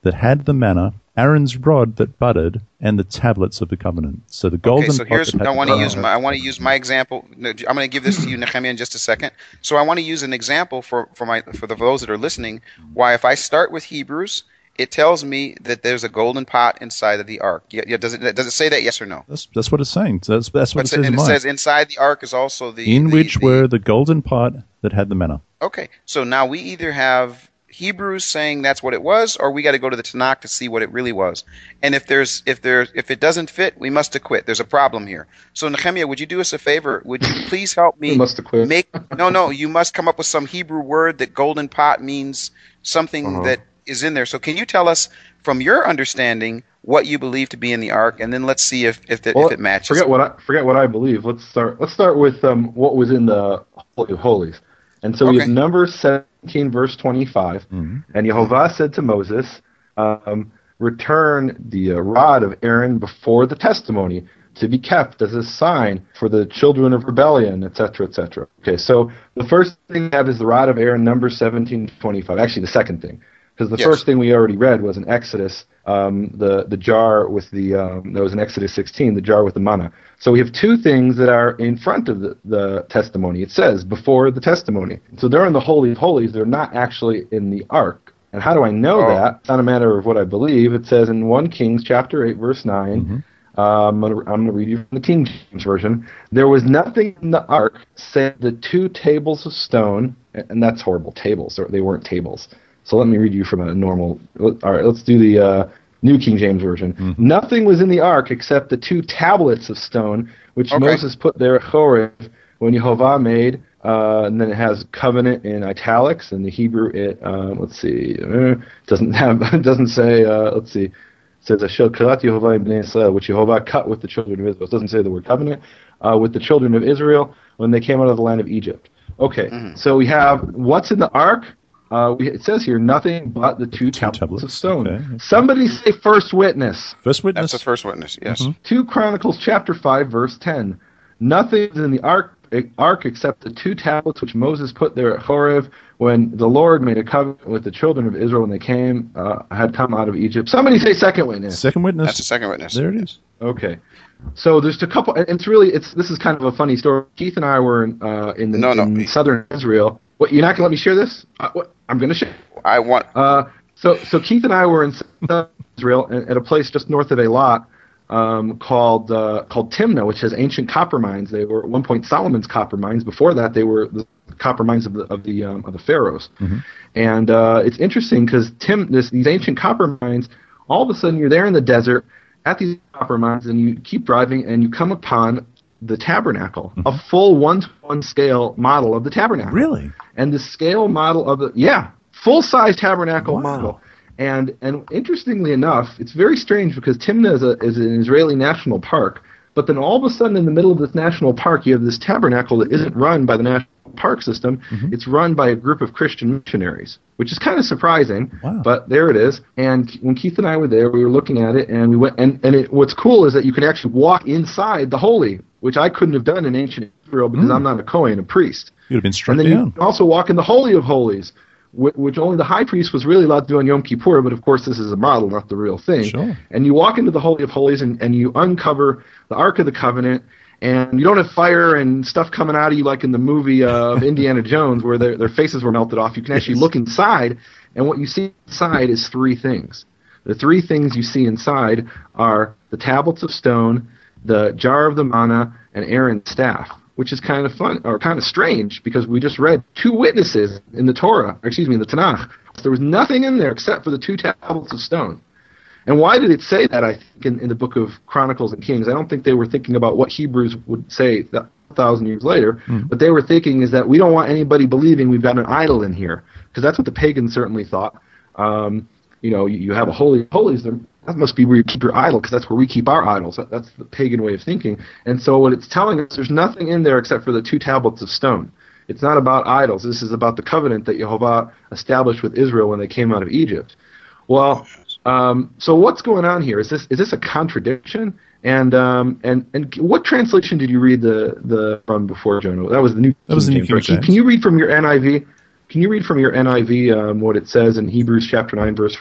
Speaker 1: that had the manna, Aaron's rod that budded, and the tablets of the covenant. So the golden
Speaker 3: Okay, so
Speaker 1: pot
Speaker 3: here's
Speaker 1: that had
Speaker 3: I
Speaker 1: the
Speaker 3: want to
Speaker 1: manna-
Speaker 3: use my I want to use my example. No, I'm going to give this to you, Nehemiah, in just a second. So I want to use an example for for my for the for those that are listening. Why, if I start with Hebrews, it tells me that there's a golden pot inside of the ark. Yeah, yeah, does it does it say that? Yes or no?
Speaker 1: That's that's what it's saying. So that's that's what
Speaker 3: What's
Speaker 1: it
Speaker 3: it,
Speaker 1: says in
Speaker 3: and it
Speaker 1: mine.
Speaker 3: says inside the ark is also the
Speaker 1: in
Speaker 3: the-
Speaker 1: which
Speaker 3: the-
Speaker 1: were the golden pot that had the manna.
Speaker 3: Okay, so now we either have Hebrews saying that's what it was, or we got to go to the Tanakh to see what it really was. And if there's if there if it doesn't fit, we must acquit. There's a problem here. So Nehemiah, would you do us a favor? Would you please help me
Speaker 2: We must acquit.
Speaker 3: make no no? You must come up with some Hebrew word that golden pot means something
Speaker 2: Uh-huh.
Speaker 3: that is in there. So can you tell us from your understanding what you believe to be in the ark, and then let's see if if, the,
Speaker 2: Well,
Speaker 3: if it matches.
Speaker 2: Forget what I forget what I believe. Let's start. Let's start with um, what was in the Holy of Holies. And so we have
Speaker 3: Okay.
Speaker 2: Numbers seventeen, verse twenty-five.
Speaker 1: Mhm.
Speaker 2: And Yehovah said to Moses, um, "Return the uh, rod of Aaron before the testimony to be kept as a sign for the children of rebellion, et cetera, et cetera" Okay, so the first thing we have is the rod of Aaron, Numbers seventeen, twenty-five. Actually, the second thing. Because the
Speaker 3: Yes.
Speaker 2: first thing we already read was in Exodus, um, the the jar with the um, that was in Exodus sixteen, the jar with the manna. So we have two things that are in front of the, the testimony. It says before the testimony. So they're in the Holy of Holies. They're not actually in the ark. And how do I know
Speaker 3: Oh.
Speaker 2: that? It's not a matter of what I believe. It says in First Kings chapter eight, verse nine.
Speaker 1: Mhm.
Speaker 2: Um, I'm going to read you from the King James version. There was nothing in the ark save the two tables of stone, and that's horrible. Tables. They weren't tables. So let me read you from a normal. All right, let's do the uh, New King James version.
Speaker 1: Mhm.
Speaker 2: Nothing was in the ark except the two tablets of stone which
Speaker 3: Okay.
Speaker 2: Moses put there at Horeb when Yehovah made. Uh, and then it has covenant in italics. In the Hebrew, it uh, let's see, uh, doesn't have it doesn't say. Uh, let's see, it says Asher karat Yehovah ibnei Israel, which Yehovah cut with the children of Israel. It doesn't say the word covenant uh, with the children of Israel when they came out of the land of Egypt. Okay,
Speaker 3: Mhm.
Speaker 2: so we have what's in the ark. Uh, we, it says here nothing but the two, tablets,
Speaker 1: tablets,
Speaker 2: of stone.
Speaker 1: okay.
Speaker 2: Somebody say first witness.
Speaker 1: First witness.
Speaker 3: That's the first witness. Yes.
Speaker 1: Mhm.
Speaker 2: two Chronicles chapter five, verse ten. Nothing is in the ark, ark except the two tablets which Moses put there at Horeb when the Lord made a covenant with the children of Israel when they came, uh, had come out of Egypt. Somebody say second witness.
Speaker 1: Second witness.
Speaker 3: That's the second witness.
Speaker 1: There it is.
Speaker 2: Okay. So there's a couple, and it's really, it's this is kind of a funny story. Keith and I were in, uh, in, the,
Speaker 3: No, no.
Speaker 2: in southern Israel. What, you're not going to let me share this? Uh, what, I'm going to share.
Speaker 3: I want.
Speaker 2: Uh, so, so Keith and I were in southern Israel at at a place just north of Eilat um, called uh, called Timnah, which has ancient copper mines. They were at one point Solomon's copper mines. Before that, they were the copper mines of the of the um, of the pharaohs.
Speaker 1: Mm-hmm.
Speaker 2: And uh, it's interesting because Tim, this, these ancient copper mines, all of a sudden you're there in the desert at these copper mines, and you keep driving, and you come upon the tabernacle,
Speaker 1: Mm-hmm.
Speaker 2: a full one-to-one scale model of the tabernacle.
Speaker 1: Really?
Speaker 2: And the scale model of the yeah, full-size tabernacle
Speaker 1: Wow.
Speaker 2: model. And and interestingly enough, it's very strange because Timnah is, a, is an Israeli national park, but then all of a sudden in the middle of this national park, you have this tabernacle that isn't run by the national park system.
Speaker 1: Mhm.
Speaker 2: It's run by a group of Christian missionaries, which is kind of surprising.
Speaker 1: Wow.
Speaker 2: But there it is. And when Keith and I were there, we were looking at it, and we went. And and it, what's cool is that you can actually walk inside the holy, which I couldn't have done in ancient Israel because
Speaker 1: Mm.
Speaker 2: I'm not a Kohen, a priest.
Speaker 1: You'd have been struck
Speaker 2: And then
Speaker 1: down.
Speaker 2: you can also walk in the Holy of Holies, wh- which only the high priest was really allowed to do on Yom Kippur, but of course this is a model, not the real thing.
Speaker 1: Sure.
Speaker 2: And you walk into the Holy of Holies and, and you uncover the Ark of the Covenant, and you don't have fire and stuff coming out of you like in the movie uh, of Indiana Jones where their, their faces were melted off. You can actually
Speaker 1: Yes.
Speaker 2: look inside, and what you see inside is three things. The three things you see inside are the tablets of stone, the jar of the manna, and Aaron's staff, which is kind of fun, or kind of strange, because we just read two witnesses in the Torah, or excuse me, in the Tanakh. There was nothing in there except for the two tablets of stone. And why did it say that, I think, in, in the book of Chronicles and Kings? I don't think they were thinking about what Hebrews would say a thousand years later.
Speaker 1: Mm.
Speaker 2: What they were thinking is that we don't want anybody believing we've got an idol in here, because that's what the pagans certainly thought. Um, you know, you, you have a holy holies, there, that must be where you keep your idol, because that's where we keep our idols. That, that's the pagan way of thinking. And so what it's telling us, there's nothing in there except for the two tablets of stone. It's not about idols. This is about the covenant that Yehovah established with Israel when they came out of Egypt. Well, um, so what's going on here? Is this is this a contradiction? And um, and and what translation did you read the the from before, Jonah? That was the New.
Speaker 1: That was the New King
Speaker 2: right? Can,
Speaker 1: James.
Speaker 2: can you read from your N I V? Can you read from your N I V um, what it says in Hebrews chapter nine, verse four?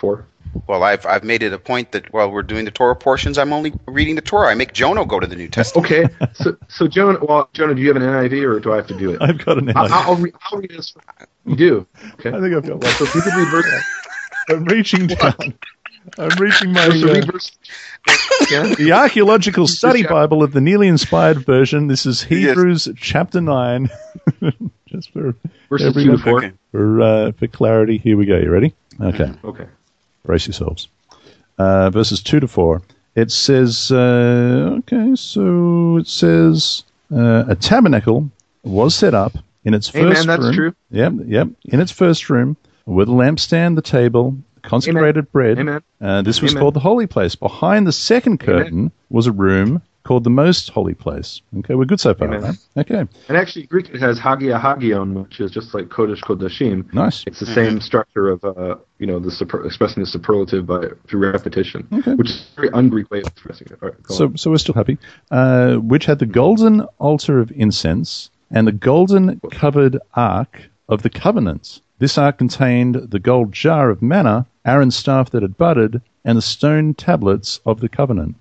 Speaker 3: Well, I've I've made it a point that while we're doing the Torah portions, I'm only reading the Torah. I make Jono go to the New Testament.
Speaker 2: Okay, so so Jonah, well, Jonah, do you have an N I V or do I have to do it?
Speaker 1: I've got an N I V.
Speaker 2: I'll, I'll, read, I'll read this. You do? Okay.
Speaker 1: I think I've got one.
Speaker 2: So if you could read verse.
Speaker 1: I'm reaching down. I'm reaching my...
Speaker 2: So read
Speaker 1: Uh,
Speaker 2: verse. Yeah?
Speaker 1: the Archaeological Study
Speaker 2: Yeah.
Speaker 1: Bible of the Nearly Inspired Version. This is Hebrews chapter nine. Just for
Speaker 2: Verses
Speaker 1: everyone-
Speaker 2: two to four.
Speaker 3: Okay.
Speaker 1: For, uh, for clarity, here we go. You ready? Okay.
Speaker 2: Okay.
Speaker 1: Brace yourselves. Uh, verses two to four. It says, uh, okay, so it says, uh, a tabernacle was set up in its
Speaker 2: Amen,
Speaker 1: first
Speaker 2: that's
Speaker 1: room.
Speaker 2: true.
Speaker 1: Yep, yep. In its first room, with a lampstand, the table, consecrated bread.
Speaker 2: Amen.
Speaker 1: Uh, this was
Speaker 2: Amen.
Speaker 1: called the holy place. Behind the second curtain was a room called the most holy place. Okay, we're good so far,
Speaker 2: Amen.
Speaker 1: right? Okay,
Speaker 2: And actually, Greek it has Hagia Hagion, which is just like Kodesh Kodashim.
Speaker 1: nice.
Speaker 2: It's the same structure of, uh, you know, the super, expressing the superlative by through repetition,
Speaker 1: Okay.
Speaker 2: which is a very un-Greek way of expressing it. All right, go
Speaker 1: So,
Speaker 2: on.
Speaker 1: so we're still happy. Uh, which had the golden altar of incense and the golden covered ark of the covenant. This ark contained the gold jar of manna, Aaron's staff that had budded, and the stone tablets of the covenant.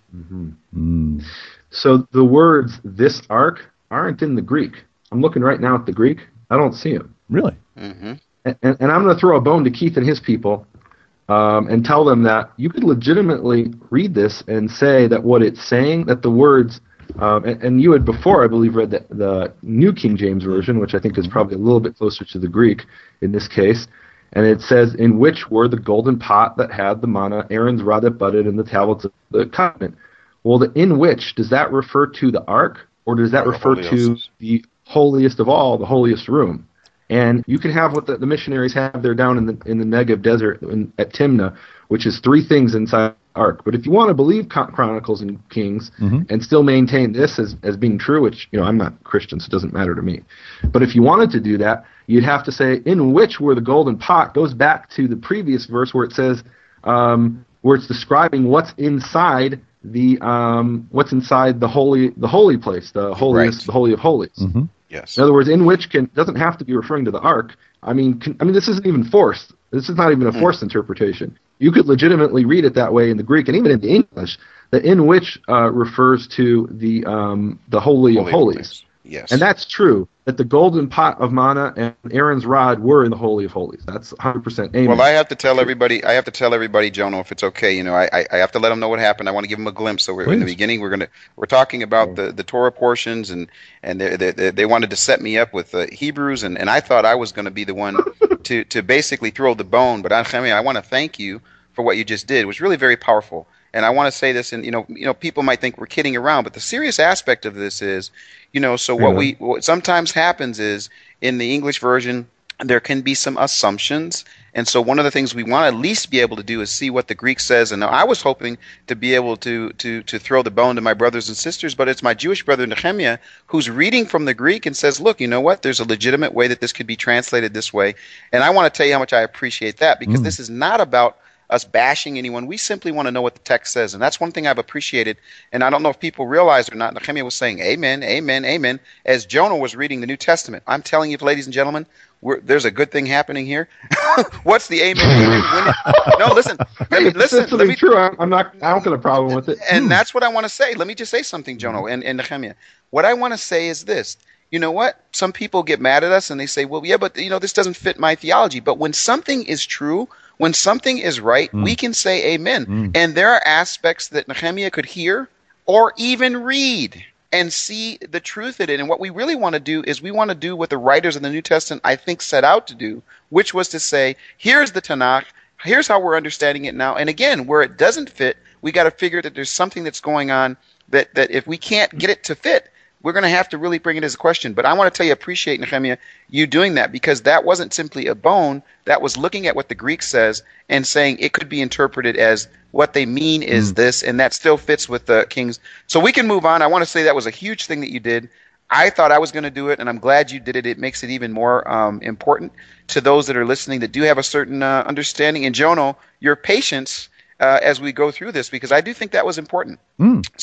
Speaker 1: Mm.
Speaker 2: So the words "this ark" aren't in the Greek. I'm looking right now at the Greek. I don't see them.
Speaker 1: Really?
Speaker 3: Mm-hmm.
Speaker 2: And, and, and I'm going to throw a bone to Keith and his people um, and tell them that you could legitimately read this and say that what it's saying, that the words, um, and, and you had before, I believe, read the, the New King James Version, which I think is probably a little bit closer to the Greek in this case. And it says, in which were the golden pot that had the manna, Aaron's rod that budded, and the tablets of the covenant. Well, the in which, does that refer to the ark, or does that
Speaker 3: Or the
Speaker 2: refer to
Speaker 3: holiest.
Speaker 2: the holiest of all, the holiest room? And you can have what the, the missionaries have there down in the in the Negev desert in, at Timnah, which is three things inside the ark. But if you want to believe Chron- Chronicles and Kings
Speaker 1: Mhm.
Speaker 2: and still maintain this as, as being true, which, you know, I'm not Christian, so it doesn't matter to me. But if you wanted to do that, you'd have to say, in which were the golden pot, goes back to the previous verse where it says, um, where it's describing what's inside the um, what's inside the holy the holy place, the holiest,
Speaker 3: Right.
Speaker 2: the holy of holies.
Speaker 1: Mm-hmm.
Speaker 3: Yes.
Speaker 2: In other words, in which can doesn't have to be referring to the ark. I mean, can, I mean, this isn't even forced. This is not even a forced interpretation. You could legitimately read it that way in the Greek and even in the English. That in which uh, refers to the um, the holy, of
Speaker 3: Holy
Speaker 2: holies,
Speaker 3: place. Yes.
Speaker 2: and that's true. That the golden pot of manna and Aaron's rod were in the holy of holies. That's one hundred percent. Amen.
Speaker 3: Well, I have to tell everybody. I have to tell everybody, Jono, if it's okay. You know, I I, I have to let them know what happened. I want to give them a glimpse. So we're, in the
Speaker 1: Please.
Speaker 3: beginning, we're gonna we're talking about the, the Torah portions, and and they, they they wanted to set me up with uh, Hebrews, and, and I thought I was going to be the one to to basically throw the bone. But Anchemia, I want to thank you for what you just did. It was really very powerful. And I want to say this, and you know, you know, people might think we're kidding around, but the serious aspect of this is, you know, so what
Speaker 2: Yeah.
Speaker 3: we what sometimes happens is in the English version there can be some assumptions, and so one of the things we want to at least be able to do is see what the Greek says. And I was hoping to be able to to to throw the bone to my brothers and sisters, but it's my Jewish brother Nehemiah who's reading from the Greek and says, "Look, you know what? There's a legitimate way that this could be translated this way," and I want to tell you how much I appreciate that because
Speaker 1: Mm.
Speaker 3: this is not about us bashing anyone. We simply want to know what the text says. And that's one thing I've appreciated. And I don't know if people realize or not, Nehemiah was saying, amen, amen, amen, as Jonah was reading the New Testament. I'm telling you, ladies and gentlemen, we're, there's a good thing happening here. What's the amen? amen when it, no, listen. Let me,
Speaker 2: Hey, if
Speaker 3: listen.
Speaker 2: that's
Speaker 3: Let me,
Speaker 2: true. I'm, I'm not. I don't get a problem with it.
Speaker 3: and that's what I want to say. Let me just say something, Jono and, and Nehemiah. What I want to say is this. You know what? Some people get mad at us and they say, well, yeah, but you know, this doesn't fit my theology. But when something is true, when something is right,
Speaker 1: Mm.
Speaker 3: we can say amen.
Speaker 1: Mm.
Speaker 3: And there are aspects that Nehemiah could hear or even read and see the truth in it. And what we really want to do is we want to do what the writers of the New Testament, I think, set out to do, which was to say, here's the Tanakh, here's how we're understanding it now. And again, where it doesn't fit, we got to figure that there's something that's going on that, that if we can't get it to fit, we're going to have to really bring it as a question. But I want to tell you, appreciate, Nehemiah, you doing that, because that wasn't simply a bone. That was looking at what the Greek says and saying it could be interpreted as what they mean is
Speaker 1: Mm.
Speaker 3: this, and that still fits with the Kings. So we can move on. I want to say that was a huge thing that you did. I thought I was going to do it, and I'm glad you did it. It makes it even more um, important to those that are listening that do have a certain uh, understanding. And Jono, your patience uh, as we go through this, because I do think that was important.
Speaker 1: Mm.
Speaker 3: So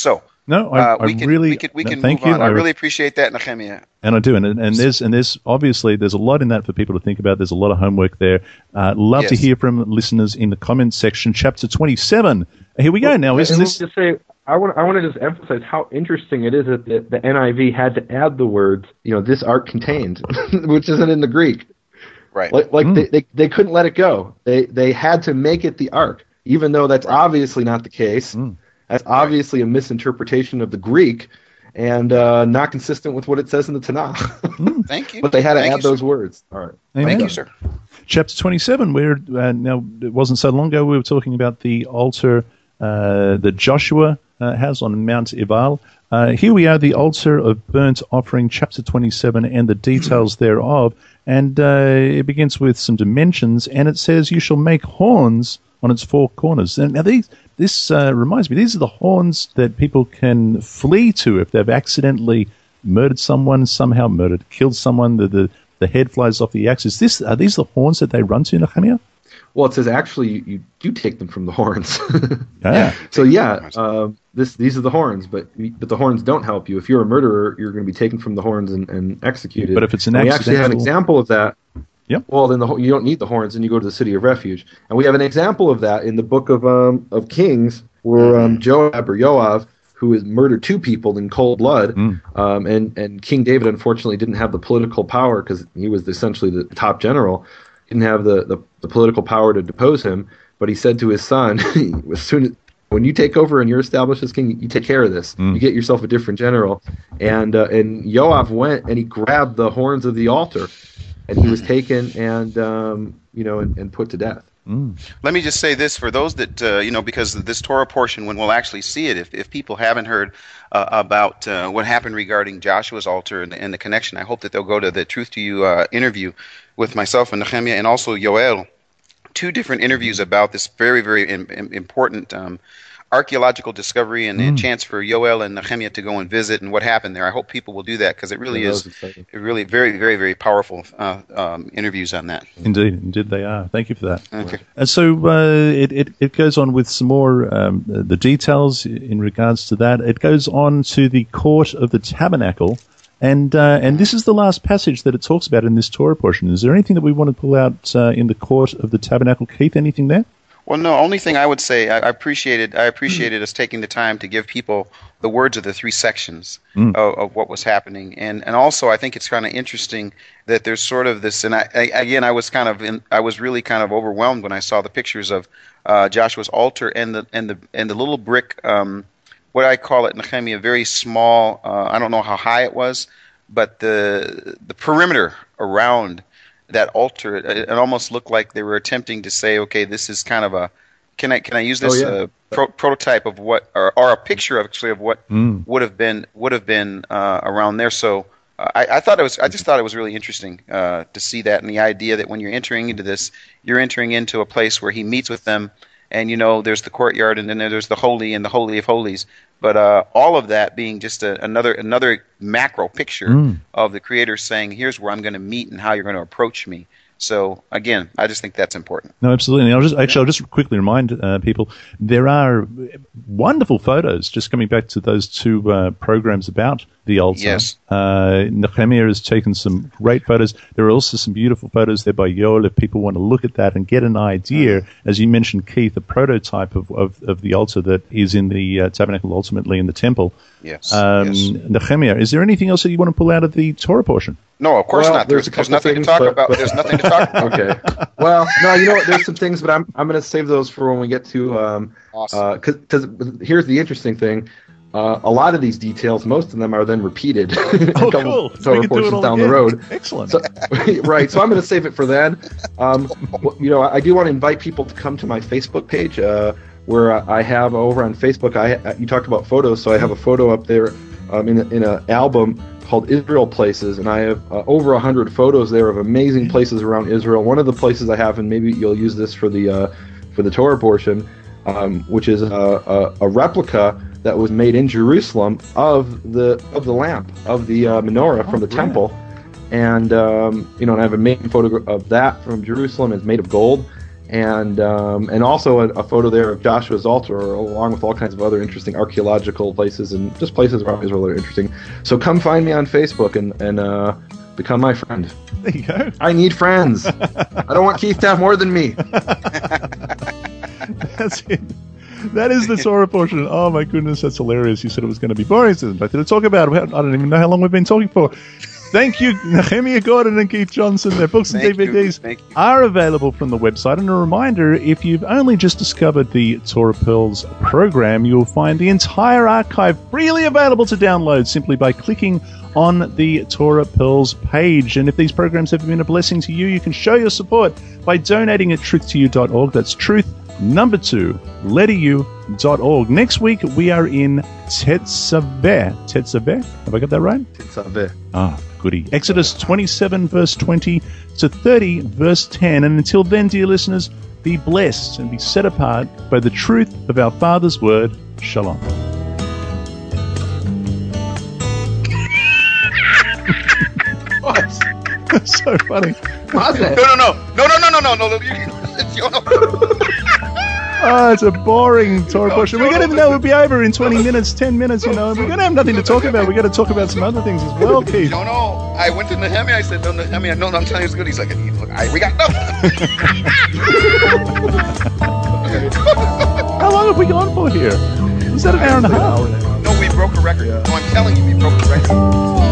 Speaker 1: No, I,
Speaker 3: uh, we
Speaker 1: I
Speaker 3: can,
Speaker 1: really
Speaker 3: we can, we
Speaker 1: no,
Speaker 3: can
Speaker 1: thank
Speaker 3: move
Speaker 1: you.
Speaker 3: on. I,
Speaker 1: I
Speaker 3: really appreciate that, Nehemiah.
Speaker 1: And I do, and, and there's and there's obviously there's a lot in that for people to think about. There's a lot of homework there. Uh, love
Speaker 3: Yes.
Speaker 1: to hear from listeners in the comments section. Chapter twenty-seven. Here we go. Now,
Speaker 2: And
Speaker 1: isn't
Speaker 2: let me
Speaker 1: this?
Speaker 2: just say, I want I want to just emphasize how interesting it is that the, the N I V had to add the words, you know, this ark contained, which isn't in the Greek.
Speaker 3: Right.
Speaker 2: Like, like
Speaker 1: Mm.
Speaker 2: they, they they couldn't let it go. They they had to make it the ark, even though that's obviously not the case.
Speaker 1: Mm.
Speaker 2: That's obviously a misinterpretation of the Greek, and uh, not consistent with what it says in the Tanakh.
Speaker 3: Thank you.
Speaker 2: But they had to
Speaker 3: Thank
Speaker 2: add
Speaker 3: you, sir.
Speaker 2: those words. All right.
Speaker 1: Amen.
Speaker 3: Thank you, sir.
Speaker 1: Chapter twenty-seven. Where uh, now it wasn't so long ago we were talking about the altar uh, that Joshua uh, has on Mount Ebal. Uh, here we are, the altar of burnt offering, chapter twenty-seven, and the details thereof. And uh, it begins with some dimensions, and it says, "You shall make horns on its four corners." And now these, this uh, reminds me, these are the horns that people can flee to if they've accidentally murdered someone, somehow murdered, killed someone. The the, the head flies off the axe. Is this are these the horns that they run to, Nehemiah?
Speaker 2: Well, it says actually you, you do take them from the horns.
Speaker 1: Ah.
Speaker 2: So yeah, um, this these are the horns, but but the horns don't help you. If you're a murderer, you're going to be taken from the horns and, and executed.
Speaker 1: But if it's an
Speaker 2: and we actually have an
Speaker 1: accidental-
Speaker 2: example of that.
Speaker 1: Yep.
Speaker 2: Well, then the, ho- you don't need the horns, and you go to the city of refuge. And we have an example of that in the book of um, of Kings, where um, Joab or Yoav, who has murdered two people in cold blood,
Speaker 1: Mm.
Speaker 2: um, and and King David unfortunately didn't have the political power because he was essentially the top general. Didn't have the, the, the political power to depose him, but he said to his son, as soon as when you take over and you're established as king, you take care of this.
Speaker 1: Mm.
Speaker 2: You get yourself a different general. And uh, and Yoav went and he grabbed the horns of the altar, and he was taken and um, you know and, and put to death.
Speaker 1: Mm.
Speaker 3: Let me just say this for those that, uh, you know, because this Torah portion, when we'll actually see it, if, if people haven't heard uh, about uh, what happened regarding Joshua's altar and, and the connection, I hope that they'll go to the Truth to You uh, interview with myself and Nehemiah and also Yoel. Two different interviews about this very, very im- im- important um, archaeological discovery and a
Speaker 1: Mm.
Speaker 3: chance for Yoel and Nehemiah to go and visit and what happened there. I hope people will do that because it really
Speaker 2: Yeah, that
Speaker 3: is
Speaker 2: was exciting.
Speaker 3: it really very, very, very powerful uh, um, interviews on that.
Speaker 1: Indeed, indeed they are. Thank you for that.
Speaker 3: Okay.
Speaker 1: And so uh, it, it, it goes on with some more um, the details in regards to that. It goes on to the court of the tabernacle, and uh, and this is the last passage that it talks about in this Torah portion. Is there anything that we want to pull out uh, in the court of the tabernacle, Keith? Anything there?
Speaker 3: Well, no. Only thing I would say, I, I appreciated, I appreciated us taking the time to give people the words of the three sections
Speaker 1: Mm.
Speaker 3: of, of what was happening, and and also I think it's kind of interesting that there's sort of this. And I, I again, I was kind of, in, I was really kind of overwhelmed when I saw the pictures of uh, Joshua's altar and the and the and the little brick, um, what I call it, Nehemiah, very small. Uh, I don't know how high it was, but the the perimeter around that altar, it, it almost looked like they were attempting to say, okay, this is kind of a, can I can I use this
Speaker 2: Oh, yeah.
Speaker 3: uh, pro- prototype of what, or, or a picture of actually of what
Speaker 1: Mm.
Speaker 3: would have been would have been uh, around there. So uh, I, I thought it was, I just thought it was really interesting uh, to see that, and the idea that when you're entering into this, you're entering into a place where he meets with them, and you know there's the courtyard, and then there's the holy and the holy of holies. But uh, all of that being just a, another another macro picture
Speaker 1: Mm.
Speaker 3: of the Creator saying, "Here's where I'm going to meet and how you're going to approach me." So again, I just think that's important.
Speaker 1: No, absolutely. And I'll just actually, I'll just quickly remind uh, people there are wonderful photos. Just coming back to those two uh, programs about the altar.
Speaker 3: Yes.
Speaker 1: Uh, Nehemiah has taken some great photos. There are also some beautiful photos there by Yoel if people want to look at that and get an idea. As you mentioned, Keith, a prototype of, of, of the altar that is in the uh, tabernacle, ultimately in the temple.
Speaker 3: Yes.
Speaker 1: Um,
Speaker 3: yes.
Speaker 1: Nehemiah, is there anything else that you want to pull out of the Torah portion?
Speaker 3: No, of course
Speaker 2: Well,
Speaker 3: not. There's,
Speaker 2: there's a
Speaker 3: there's
Speaker 2: couple
Speaker 3: nothing
Speaker 2: things,
Speaker 3: to talk
Speaker 2: but-
Speaker 3: about.
Speaker 2: but-
Speaker 3: There's nothing to talk about.
Speaker 2: Okay. Well, no, you know what? There's some things, but I'm I'm going to save those for when we get to um
Speaker 3: Awesome.
Speaker 2: because here's the interesting thing. Uh, a lot of these details, most of them are then repeated. a
Speaker 1: Oh,
Speaker 2: couple
Speaker 1: cool.
Speaker 2: Torah
Speaker 1: We can do it
Speaker 2: portions
Speaker 1: all
Speaker 2: down
Speaker 1: again.
Speaker 2: the road.
Speaker 1: Excellent.
Speaker 2: So, right. So I'm going to save it for then. Um, wh- you know, I do want to invite people to come to my Facebook page, uh, where I have over on Facebook. I you talked about photos, so I have a photo up there um, in a, in an album called Israel Places, and I have uh, over a hundred photos there of amazing places around Israel. One of the places I have, and maybe you'll use this for the uh, for the Torah portion, um, which is a, a, a replica that was made in Jerusalem of the of the lamp of the uh, menorah from the
Speaker 1: great.
Speaker 2: temple, and um, you know, and I have a main photo of that from Jerusalem. It's made of gold, and um, and also a, a photo there of Joshua's altar, along with all kinds of other interesting archaeological places and just places around Israel that are interesting. So come find me on Facebook and and uh, become my friend.
Speaker 1: There you go.
Speaker 2: I need friends. I don't want Keith to have more than me.
Speaker 1: That's it. That is the Torah portion. Oh my goodness, that's hilarious. You said it was going to be boring. So I did talk about it. I don't even know how long we've been talking for. Thank you, Nehemiah Gordon and Keith Johnson. Their books and
Speaker 3: Thank
Speaker 1: D V Ds
Speaker 3: you.
Speaker 1: are available from the website. And a reminder, if you've only just discovered the Torah Pearls program, you'll find the entire archive freely available to download simply by clicking on the Torah Pearls page. And if these programs have been a blessing to you, you can show your support by donating at truth to you dot org. That's truth, number two, letter U dot org. Next week, we are in Tetzaveh. Tetzaveh? Have I got that right?
Speaker 2: Tetzaveh.
Speaker 1: Ah, goody. Exodus twenty-seven, verse twenty to thirty, verse ten. And until then, dear listeners, be blessed and be set apart by the truth of our Father's word. Shalom.
Speaker 2: What?
Speaker 1: So funny.
Speaker 2: What's that?
Speaker 3: No, no, no, no, no, no, no, no, no. You, you know.
Speaker 1: Oh, it's a boring Torah portion. We're going to know we'll be over in twenty minutes, ten minutes, you know. We're going to have nothing to talk about. We're going to talk about some other things as well, Keith.
Speaker 3: No, no. I went to Nehemiah. I said, no, Nehemiah, no, no, I'm telling you it's good. He's like, look, I, we got no.
Speaker 1: How long have we gone for here? Is that an hour and a half?
Speaker 3: No, we broke a record. No, I'm telling you, we broke a record.